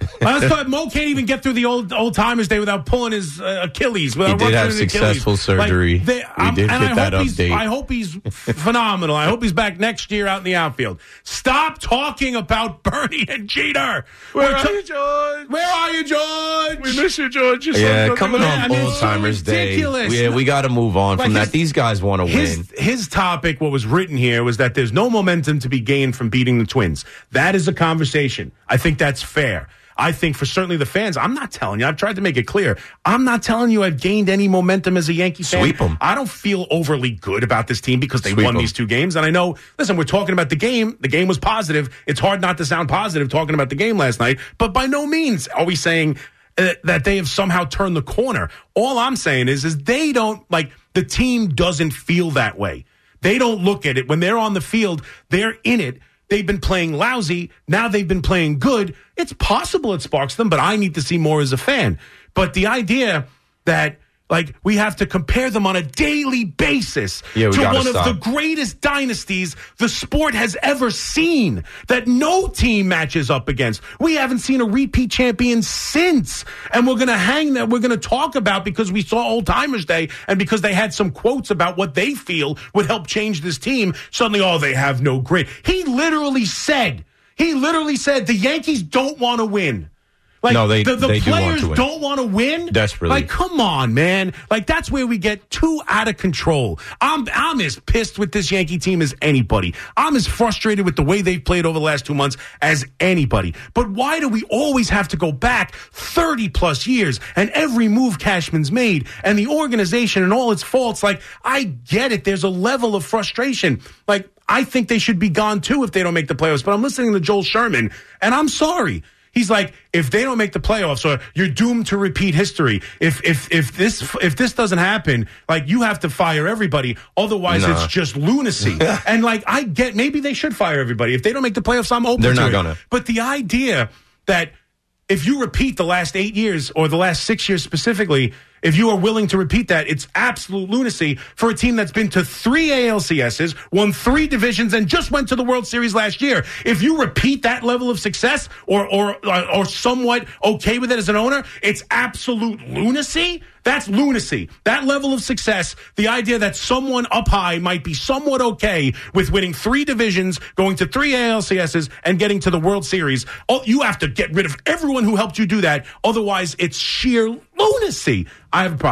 I thought Mo can't even get through the old old timers day without pulling his uh, Achilles. Without He did rupturing have his successful Achilles. surgery. Like, they- We I'm- did and get I that hope he's, update. I hope he's phenomenal. I hope he's back next year out in the outfield. Stop talking about Bernie and Jeter. Where We're are ta- you, George? Where are you, George? We miss you, George. Your son's Yeah, nothing coming but- I on mean, Old it's so Timers Day. ridiculous. Yeah, we got to move on Like from his- that. These guys want to win. His, his topic, what was written here, was that there's no momentum to be gained from beating the Twins. That is a conversation. I think that's fair. I think for certainly the fans, I'm not telling you. I've tried to make it clear. I'm not telling you I've gained any momentum as a Yankee fan. Sweep 'em. I don't feel overly good about this team because they Sweep won 'em. these two games. And I know, listen, we're talking about the game. The game was positive. It's hard not to sound positive talking about the game last night. But by no means are we saying uh, that they have somehow turned the corner. All I'm saying is, is they don't, like, the team doesn't feel that way. They don't look at it. When they're on the field, they're in it. They've been playing lousy. Now they've been playing good. It's possible it sparks them, but I need to see more as a fan. But the idea that, like, we have to compare them on a daily basis Yeah, we to gotta one stop. of the greatest dynasties the sport has ever seen that no team matches up against. We haven't seen a repeat champion since. And we're going to hang that. We're going to talk about because we saw Old Timers Day and because they had some quotes about what they feel would help change this team. Suddenly, oh, they have no grit. He literally said, he literally said the Yankees don't want to win. Like, No, they- the, the they do want players to win. don't want to win Desperately. Like, come on, man. Like, that's where we get too out of control. I'm I'm as pissed with this Yankee team as anybody. I'm as frustrated with the way they've played over the last two months as anybody. But why do we always have to go back thirty plus years and every move Cashman's made and the organization and all its faults? Like, I get it. There's a level of frustration. Like, I think they should be gone too if they don't make the playoffs. But I'm listening to Joel Sherman, and I'm sorry. He's like, if they don't make the playoffs, or you're doomed to repeat history. If if if this if this doesn't happen, like, you have to fire everybody. Otherwise, Nah. it's just lunacy. And, like, I get maybe they should fire everybody. If they don't make the playoffs, I'm open They're to not it. gonna. But the idea that if you repeat the last eight years or the last six years specifically, if you are willing to repeat that, it's absolute lunacy for a team that's been to three A L C S's, won three divisions, and just went to the World Series last year. If you repeat that level of success or or or somewhat okay with it as an owner, it's absolute lunacy. That's lunacy. That level of success, the idea that someone up high might be somewhat okay with winning three divisions, going to three A L C S's, and getting to the World Series. Oh, you have to get rid of everyone who helped you do that. Otherwise, it's sheer lunacy. I have a problem with that.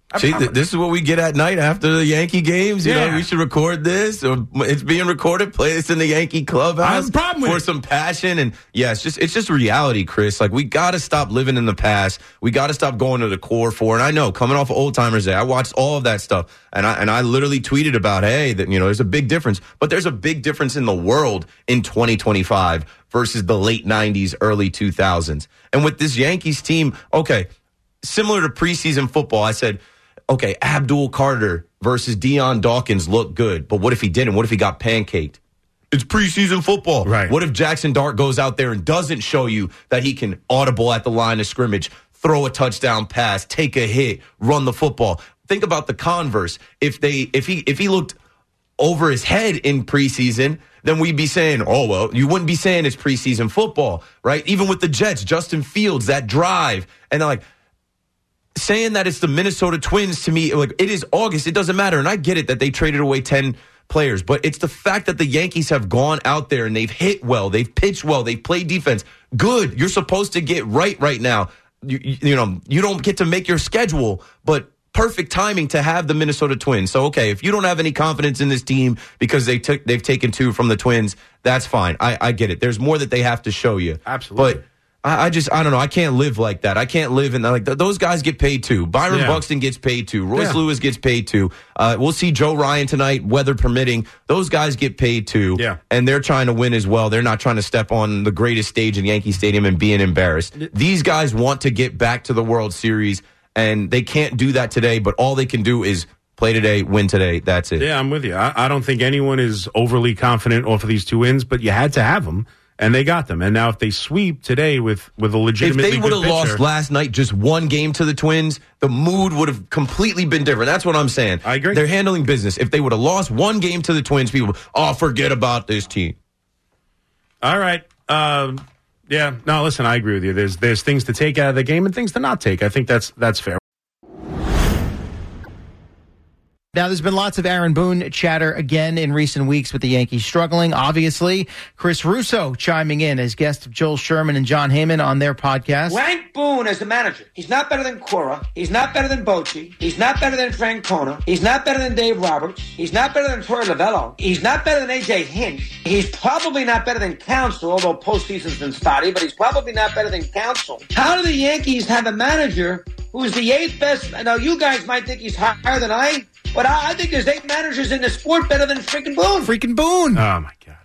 See, th- this is what we get at night after the Yankee games. You Yeah. know, we should record this. Or it's being recorded. Play this in the Yankee clubhouse. I have a problem with for it. some passion. And yeah, it's just it's just reality, Chris. Like we got to stop living in the past. We got to stop going to the core four. And I know, coming off of Old Timers Day, I watched all of that stuff, and I and I literally tweeted about, hey, that you know, there's a big difference, but there's a big difference in the world in twenty twenty-five versus the late nineties, early two thousands. And with this Yankees team, okay, similar to preseason football, I said, okay, Abdul Carter versus Deion Dawkins looked good, but what if he didn't? What if he got pancaked? It's preseason football. Right. What if Jackson Dart goes out there and doesn't show you that he can audible at the line of scrimmage, throw a touchdown pass, take a hit, run the football? Think about the converse. If they, if he, if he looked over his head in preseason, then we'd be saying, oh, well, you wouldn't be saying it's preseason football, right? Even with the Jets, Justin Fields, that drive, and they're like, saying that it's the Minnesota Twins, to me, like, it is August. It doesn't matter. And I get it that they traded away ten players, but it's the fact that the Yankees have gone out there and they've hit well, they've pitched well, they've played defense. Good. You're supposed to get right right now. You, you, you know, you don't get to make your schedule, but perfect timing to have the Minnesota Twins. So, okay, if you don't have any confidence in this team because they took they've taken two from the Twins, that's fine. I, I get it. There's more that they have to show you. Absolutely. But I just, I don't know. I can't live like that. I can't live in that. Like, th- those guys get paid too. Byron Yeah. Buxton gets paid too. Royce Yeah. Lewis gets paid too. Uh, we'll see Joe Ryan tonight, weather permitting. Those guys get paid too. Yeah. And they're trying to win as well. They're not trying to step on the greatest stage in Yankee Stadium and being embarrassed. These guys want to get back to the World Series, and they can't do that today, but all they can do is play today, win today. That's it. Yeah, I'm with you. I, I don't think anyone is overly confident off of these two wins, but you had to have them. And they got them. And now if they sweep today with, with a If legitimately they would have good lost pitcher- last night, just one game to the Twins, the mood would have completely been different. That's what I'm saying. I agree. They're handling business. If they would have lost one game to the Twins, people, oh, forget about this team. All right. Um, yeah. No, listen, I agree with you. There's there's things to take out of the game and things to not take. I think that's that's fair. Now, there's been lots of Aaron Boone chatter again in recent weeks with the Yankees struggling. Obviously, Chris Russo chiming in as guest of Joel Sherman and John Heyman on their podcast. Frank Boone as the manager. He's not better than Cora. He's not better than Bochy. He's not better than Francona. He's not better than Dave Roberts. He's not better than Torey Lovello. He's not better than A J Hinch. He's probably not better than Counsell, although postseason's been spotty, but he's probably not better than Counsell. How do the Yankees have a manager who's the eighth best? Now, you guys might think he's higher than I, but I, I think there's eight managers in the sport better than freaking Boone. Freaking Boone. Oh, my God.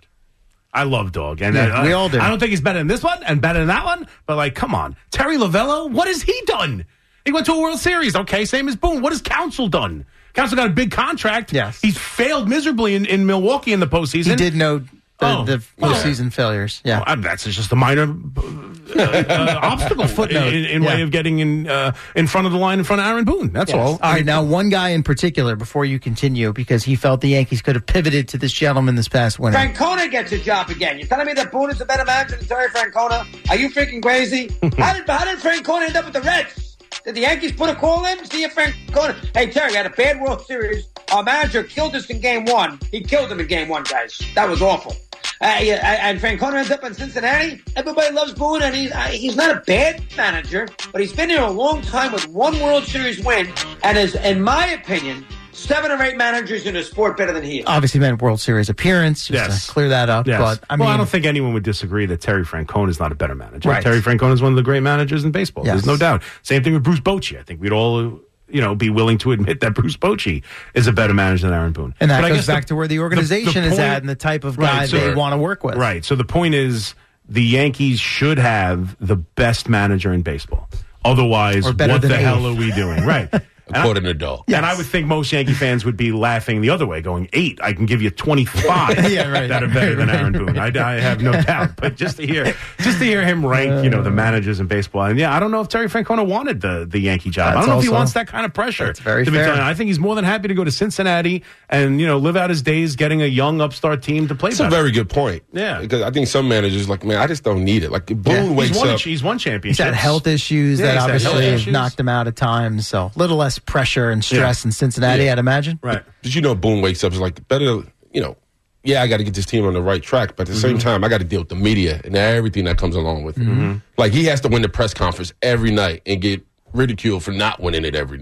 I love Dog. And Yeah, uh, we all do. I don't think he's better than this one and better than that one. But, like, come on. Terry Lovello, what has he done? He went to a World Series. Okay, same as Boone. What has Counsell done? Counsell got a big contract. Yes. He's failed miserably in, in Milwaukee in the postseason. He did know the, Oh, the postseason failures. Yeah. Well, that's just a minor uh, uh, obstacle Footnote. in, in Yeah. way of getting in uh, in front of the line in front of Aaron Boone. That's Yes. all. All right, now one guy in particular, before you continue, because he felt the Yankees could have pivoted to this gentleman this past winter. Francona gets a job again. You're telling me that Boone is a better manager than Terry Francona? Are you freaking crazy? how did how did Francona end up with the Reds? Did the Yankees put a call in? See if Francona. Hey Terry, we had a bad World Series. Our manager killed us in Game One. He killed him in Game One, guys. That was awful. Uh, yeah, and Francona ends up in Cincinnati. Everybody loves Boone, and he's uh, he's not a bad manager, but he's been here a long time with one World Series win, and is, in my opinion, seven or eight managers in the sport better than he is. Obviously meant World Series appearance, just Yes. to clear that up. Yes. But I mean, well, I don't think anyone would disagree that Terry Francona is not a better manager. Right. Terry Francona is one of the great managers in baseball. Yes. There's no doubt. Same thing with Bruce Bochy. I think we'd all, you know, be willing to admit that Bruce Bochy is a better manager than Aaron Boone. and that But I goes guess back the- to where the the- organization the is point- at and the type of guy Right, so- they want to work with. Right. So the point is, the Yankees should have the best manager in baseball. Otherwise, Or better what the than hell eighth. are we doing? Right. According to Dahl. And I would think most Yankee fans would be laughing the other way, going, eight, I can give you twenty-five Yeah, right. that are better than Aaron Boone. I, I have no doubt. But just to hear just to hear him rank, you know, the managers in baseball. And yeah, I don't know if Terry Francona wanted the, the Yankee job. I That's don't know if he also- wants that kind of pressure. That's very to be fair. telling you. I think he's more than happy to go to Cincinnati and, you know, live out his days getting a young upstart team to play That's a better. very good point. Yeah. Because I think some managers like, man, I just don't need it. Like Boone Yeah. wakes he's, won, up. he's won He's championships. had health issues Yeah, that he's had health obviously issues. knocked him out at times. So a little less pressure and stress Yeah. in Cincinnati, Yeah. I'd imagine. Right. Did you know Boone wakes up is like better, you know, yeah, I got to get this team on the right track, but at the same time, I got to deal with the media and everything that comes along with it. Like he has to win the press conference every night and get ridiculed for not winning it every night.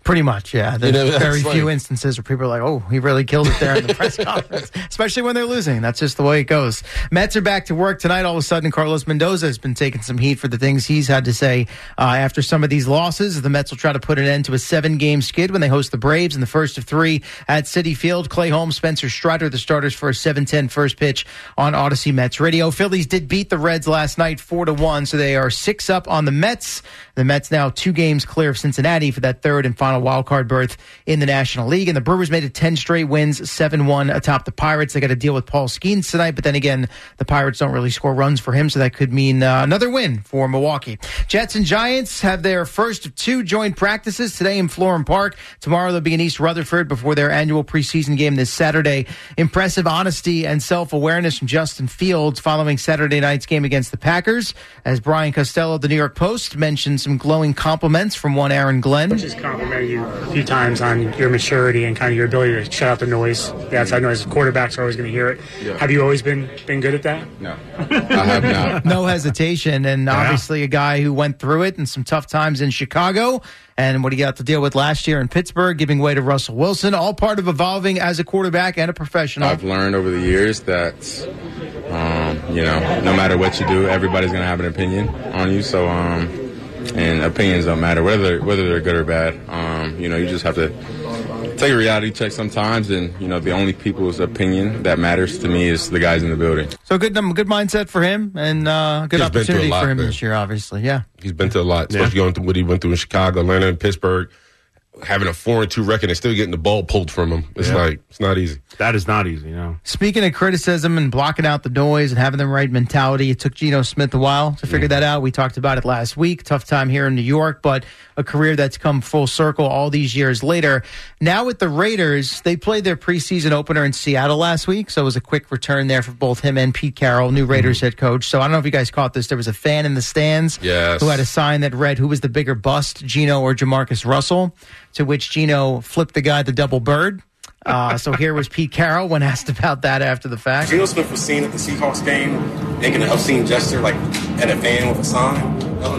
Pretty much, yeah. There's You know, very that's few like- instances where people are like, oh, he really killed it there in the press conference, especially when they're losing. That's just the way it goes. Mets are back to work tonight. All of a sudden, Carlos Mendoza has been taking some heat for the things he's had to say uh, after some of these losses. The Mets will try to put an end to a seven-game skid when they host the Braves in the first of three at Citi Field. Clay Holmes, Spencer Strider, the starters for a seven ten first pitch on Odyssey Mets Radio. Phillies did beat the Reds last night four to one, so they are six up on the Mets. The Mets now two games clear of Cincinnati for that third and final wild card berth in the National League. And the Brewers made it ten straight wins, seven one atop the Pirates. They got to deal with Paul Skeens tonight, but then again, the Pirates don't really score runs for him, so that could mean uh, another win for Milwaukee. Jets and Giants have their first of two joint practices today in Florham Park. Tomorrow they'll be in East Rutherford before their annual preseason game this Saturday. Impressive honesty and self-awareness from Justin Fields following Saturday night's game against the Packers. As Brian Costello of the New York Post mentioned some glowing compliments from one Aaron Glenn. Just complimented you a few times on your maturity and kind of your ability to shut out the noise, the outside noise. Quarterbacks are always going to hear it. Yeah. Have you always been been good at that? No, I have not. No hesitation, and Yeah. obviously a guy who went through it and some tough times in Chicago, and what he got to deal with last year in Pittsburgh, giving way to Russell Wilson, all part of evolving as a quarterback and a professional. I've learned over the years that, um, you know, no matter what you do, everybody's going to have an opinion on you. So, um, and opinions don't matter, whether whether they're good or bad. Um, you know, you just have to take a reality check sometimes, and you know, the only people's opinion that matters to me is the guys in the building. So good, um, good mindset for him, and uh, good He's been through a opportunity lot, for him man. this year, obviously. Yeah. He's been to a lot, especially going through what he went through in Chicago, Atlanta, and Pittsburgh. Having a four and two record and still getting the ball pulled from him. It's Yeah. like, it's not easy. That is not easy, you know. Speaking of criticism and blocking out the noise and having the right mentality, it took Geno Smith a while to figure that out. We talked about it last week. Tough time here in New York, but a career that's come full circle all these years later. Now with the Raiders, they played their preseason opener in Seattle last week, so it was a quick return there for both him and Pete Carroll, new Raiders head coach. So I don't know if you guys caught this. There was a fan in the stands Yes. who had a sign that read, "Who was the bigger bust, Geno or Jamarcus Russell?" To which Geno flipped the guy the double bird. Uh, so here was Pete Carroll when asked about that after the fact. Geno Smith was seen at the Seahawks game making an obscene gesture, like at a fan with a sign. Oh,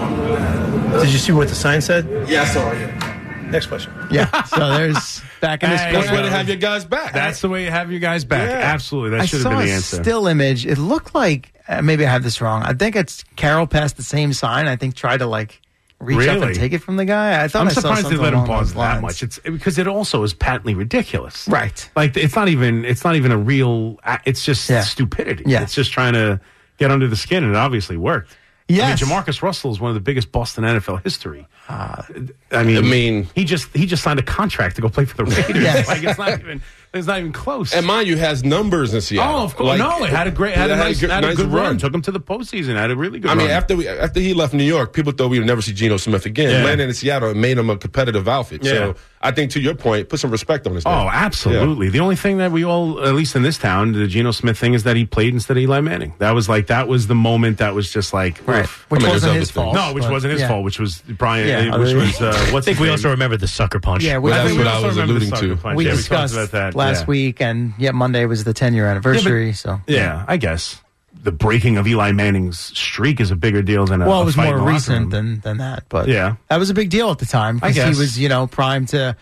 yeah. Did you see what the sign said? Yeah, I saw it. Yeah. Next question. Yeah, so there's back in his Hey, corner. that's why they have your guys back. That's the way you have your guys back. Yeah. Absolutely. That I should have saw been the a answer. still image. It looked like, uh, maybe I have this wrong. I think it's Carroll passed the same sign. I think tried to like reach up Really? and take it from the guy. I thought I'm I saw surprised they something let him along pause those that lines. much. It's because it also is patently ridiculous. Right. Like it's not even it's not even a real. It's just stupidity. Yeah. It's just trying to get under the skin, and it obviously worked. Yes. I mean, Jamarcus Russell is one of the biggest busts in N F L history. Uh, I mean, I mean- he just he just signed a contract to go play for the Raiders. Yes. Like it's not even it's not even close. And mind you, has numbers in Seattle. Oh, of course. Like, no, it had a great, had a it nice, had a nice good run. Took him to the postseason. Had a really good. I mean, run. after we, after he left New York, people thought we would never see Geno Smith again. Yeah. Landing in Seattle, it made him a competitive outfit. Yeah. So I think, to your point, put some respect on his name. Oh, absolutely. The only thing that we all, at least in this town, the Geno Smith thing is that he played instead of Eli Manning. That was like, that was the moment that was just like, Right. oof. Which I mean, wasn't there's his other things. fault, No, which but- wasn't his yeah. fault, which was Brian, Yeah, uh, which other- was, uh, what's I think his we name? also remember the sucker punch. Yeah, we, Well, that's we, what I also was remember the alluding sucker to. punch. we Yeah, discussed talked about that. last yeah. week, and yeah, Monday was the ten year anniversary. so Yeah, I guess. The breaking of Eli Manning's streak is a bigger deal than a well, a it was fight more in the locker recent room. than than that, but Yeah. that was a big deal at the time I because he guess. was, you know, primed to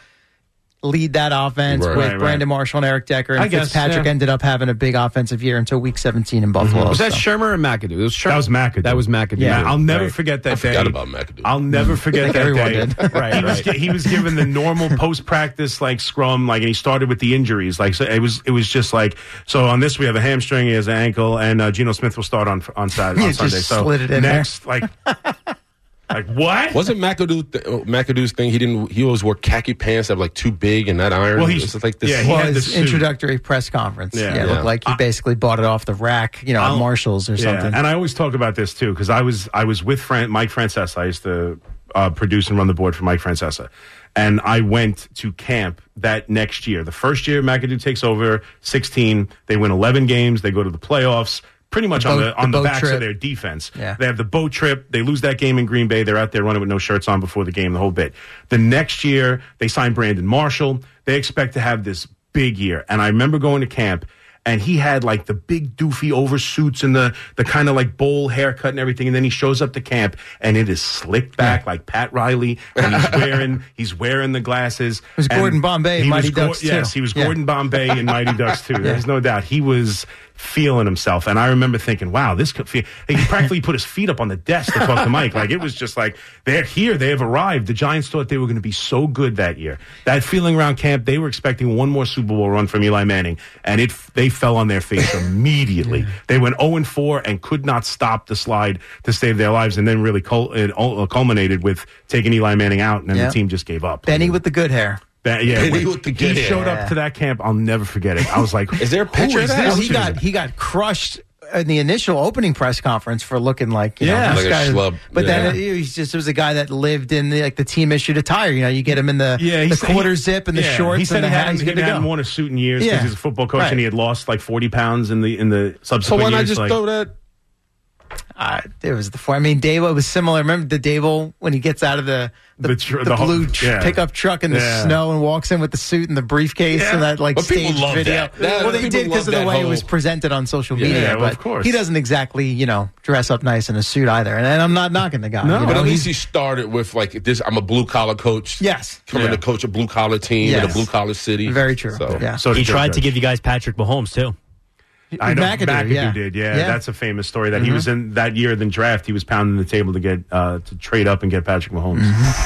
lead that offense Right. with Right, right. Brandon Marshall and Eric Decker, and I guess, Fitzpatrick yeah. ended up having a big offensive year until Week seventeen in Buffalo. Was that so. Shermer or McAdoo? It was Shermer. That was McAdoo. That was McAdoo. Yeah, I'll never Right. forget that I day. forgot about McAdoo. I'll never forget I think that everyone day. did. Right, he was gi- he was given the normal post practice like scrum, like, and he started with the injuries. Like, so it was it was just like, so on this we have a hamstring, he has an ankle, and uh, Geno Smith will start on on Saturday. You On just Sunday. So slid it in next, like, like what? Wasn't McAdoo th- oh, McAdoo's thing? He didn't. He always wore khaki pants that were like too big and that iron. Well, he's- it's just like this. yeah, he Well, had the his suit. introductory press conference. Yeah. Yeah, it Yeah. looked like he basically bought it off the rack, you know, at I'll- Marshalls or something. Yeah, and I always talk about this too because I was I was with Fran- Mike Francesa. I used to uh, produce and run the board for Mike Francesa, and I went to camp that next year. The first year McAdoo takes over, sixteen. They win eleven games. They go to the playoffs. Pretty much The on boat- the on the the, boat backs trip. of their defense. Yeah. They have the boat trip. They lose that game in Green Bay. They're out there running with no shirts on before the game, the whole bit. The next year, they sign Brandon Marshall. They expect to have this big year. And I remember going to camp, and he had like the big doofy oversuits and the the kind of like bowl haircut and everything. And then he shows up to camp, and it is slicked back yeah. like Pat Riley, and he's wearing he's wearing the glasses. It was Gordon Bombay in Mighty Ducks Go- too. Yes, he was yeah. Gordon Bombay in Mighty Ducks too. There's yeah. no doubt. He was feeling himself, and I remember thinking, "Wow, this could feel." He practically put his feet up on the desk to talk to Mike. Like it was just like they're here, they have arrived. The Giants thought they were going to be so good that year. That feeling around camp, they were expecting one more Super Bowl run from Eli Manning, and it they fell on their face immediately. yeah. They went oh and four and could not stop the slide to save their lives, and then really cul- it culminated with taking Eli Manning out, and then yeah. the team just gave up. Benny with the good hair. That, yeah, Benny when with the he good showed hair. up to that camp. I'll never forget it. I was like, "Is there a picture of that?" Well, he got he got crushed in the initial opening press conference for looking like you yeah, know, this like guy, a schlub. But yeah. then it, he's just it was a guy that lived in the, like the team issued attire. You know, you get him in the yeah, the said, quarter he, zip and the yeah, shorts he said and the he hat. hadn't, He's good he to hadn't go. worn a suit in years because yeah. he's a football coach right. and he had lost like forty pounds in the in the subsequent So why not years. just like, throw that? Uh, it was the I mean, Dable. It was similar. Remember the Dable when he gets out of the the, The tr- the the whole- blue tr- yeah. pickup truck in the Yeah. snow and walks in with the suit and the briefcase Yeah. and that like But people staged love video. that. That- well, they people did because love of the that way it whole- was presented on social Yeah, media. well, but of course. he doesn't exactly you know dress up nice in a suit either. And, and I'm not knocking the guy. No, you know? But at He's- least he started with like this. I'm a blue collar coach. Yes. coming Yeah. to coach a blue collar team Yes. in a blue collar city. Very true. So Yeah. So He did Joe tried to Judge. give you guys Patrick Mahomes too. I know McAdoo, McAdoo, yeah. did. Yeah, Yeah. that's a famous story that he was in that year. Then draft, he was pounding the table to get uh, to trade up and get Patrick Mahomes.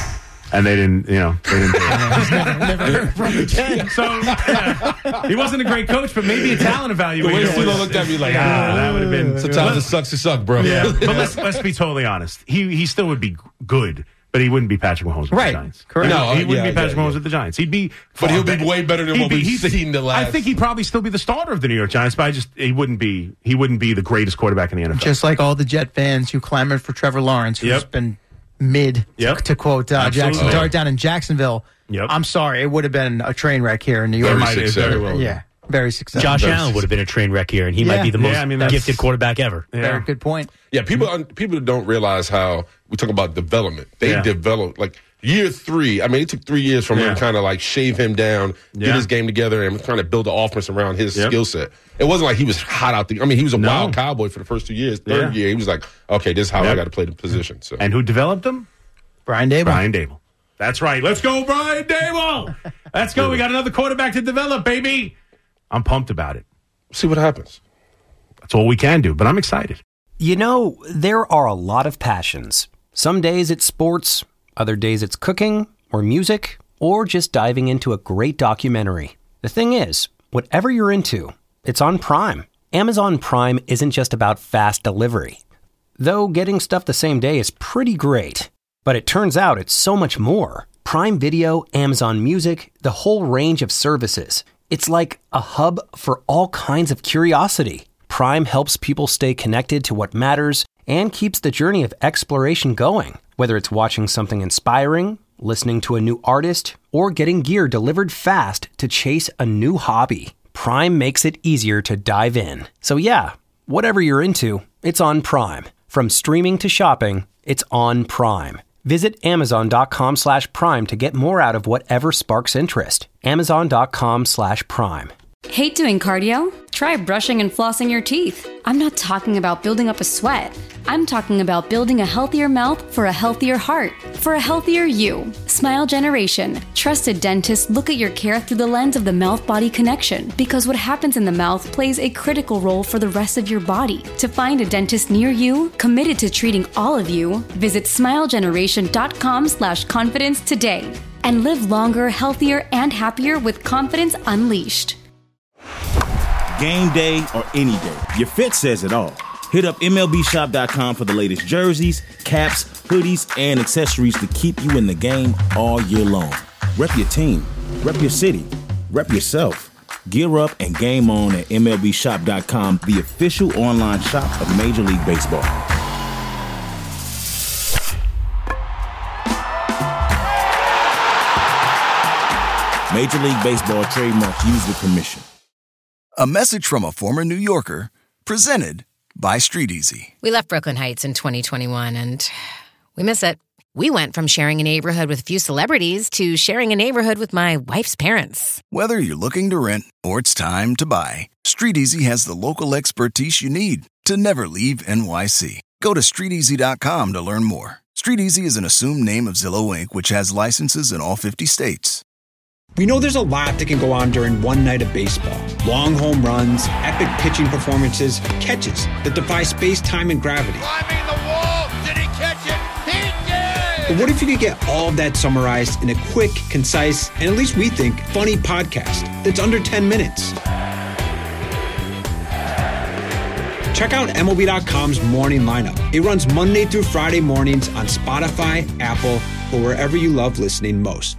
And they didn't, you know, they didn't do it. never heard from him again. So yeah, he wasn't a great coach, but maybe a talent The evaluator. way was- Steve looked at me like, yeah, ah, that would have been. sometimes it sucks to suck, bro. Yeah, but let's let's be totally honest. He he still would be good, but he wouldn't be Patrick Mahomes with Right. the Giants. Correct. No, he wouldn't yeah, be Patrick yeah, Mahomes yeah. with the Giants. He'd be, But he'll far be be- way better than he'd what be- we've he'd- seen the last. I think he'd probably still be the starter of the New York Giants, but I just he wouldn't be he wouldn't be the greatest quarterback in the N F L. Just like all the Jet fans who clamored for Trevor Lawrence, who's Yep. been mid, Yep. to, to quote uh, Absolutely. Jackson Dart down in Jacksonville. Yep. I'm sorry, it would have been a train wreck here in New York. Very might- it very successful. well. Yeah, very successful. Josh Very Allen would have been a train wreck here, and he Yeah. might be the most Yeah, I mean, that's- gifted quarterback ever. Yeah. Very good point. Yeah, people people don't realize how we talk about development. They Yeah. develop like year three. I mean, it took three years from Yeah. him kind of like shave him down, get Yeah. his game together, and trying to build the offense around his Yep. skill set. It wasn't like he was hot out the. I mean, he was a No. wild cowboy for the first two years. Third Yeah. year, he was like, okay, this is how I Yep. got to play the position. So And who developed him? Brian Dable. Brian Dable. That's right. Let's go, Brian Dable. Let's go. We got another quarterback to develop, baby. I'm pumped about it. see what happens. That's all we can do, but I'm excited. You know, there are a lot of passions. Some days it's sports, other days it's cooking or music, or just diving into a great documentary. The thing is, whatever you're into, it's on Prime. Amazon Prime isn't just about fast delivery. Though getting stuff the same day is pretty great. But it turns out it's so much more. Prime Video, Amazon Music, the whole range of services. It's like a hub for all kinds of curiosity. Prime helps people stay connected to what matters and keeps the journey of exploration going. Whether it's watching something inspiring, listening to a new artist, or getting gear delivered fast to chase a new hobby, Prime makes it easier to dive in. So yeah, whatever you're into, it's on Prime. From streaming to shopping, it's on Prime. Visit amazon.com slash prime to get more out of whatever sparks interest. Amazon.com slash prime. Hate doing cardio? Try brushing and flossing your teeth. I'm not talking about building up a sweat. I'm talking about building a healthier mouth for a healthier heart, for a healthier you. Smile Generation. Trusted dentists look at your care through the lens of the mouth-body connection, because what happens in the mouth plays a critical role for the rest of your body. To find a dentist near you, committed to treating all of you, visit smilegeneration.com slash confidence today. And live longer, healthier, and happier with confidence unleashed. Game day or any day, your fit says it all. Hit up M L B shop dot com for the latest jerseys, caps, hoodies, and accessories to keep you in the game all year long. Rep your team, rep your city, rep yourself. Gear up and game on at M L B shop dot com, the official online shop of Major League Baseball. Major League Baseball trademark used with permission. A message from a former New Yorker, presented by Street Easy. We left Brooklyn Heights in twenty twenty-one, and we miss it. We went from sharing a neighborhood with a few celebrities to sharing a neighborhood with my wife's parents. Whether you're looking to rent or it's time to buy, StreetEasy has the local expertise you need to never leave N Y C. Go to street easy dot com to learn more. StreetEasy is an assumed name of Zillow Incorporated, which has licenses in all fifty states. We know there's a lot that can go on during one night of baseball. Long home runs, epic pitching performances, catches that defy space, time, and gravity. Climbing the wall. Did he catch it? He did! But what if you could get all of that summarized in a quick, concise, and at least we think, funny podcast that's under ten minutes? Check out M L B dot com's Morning Lineup. It runs Monday through Friday mornings on Spotify, Apple, or wherever you love listening most.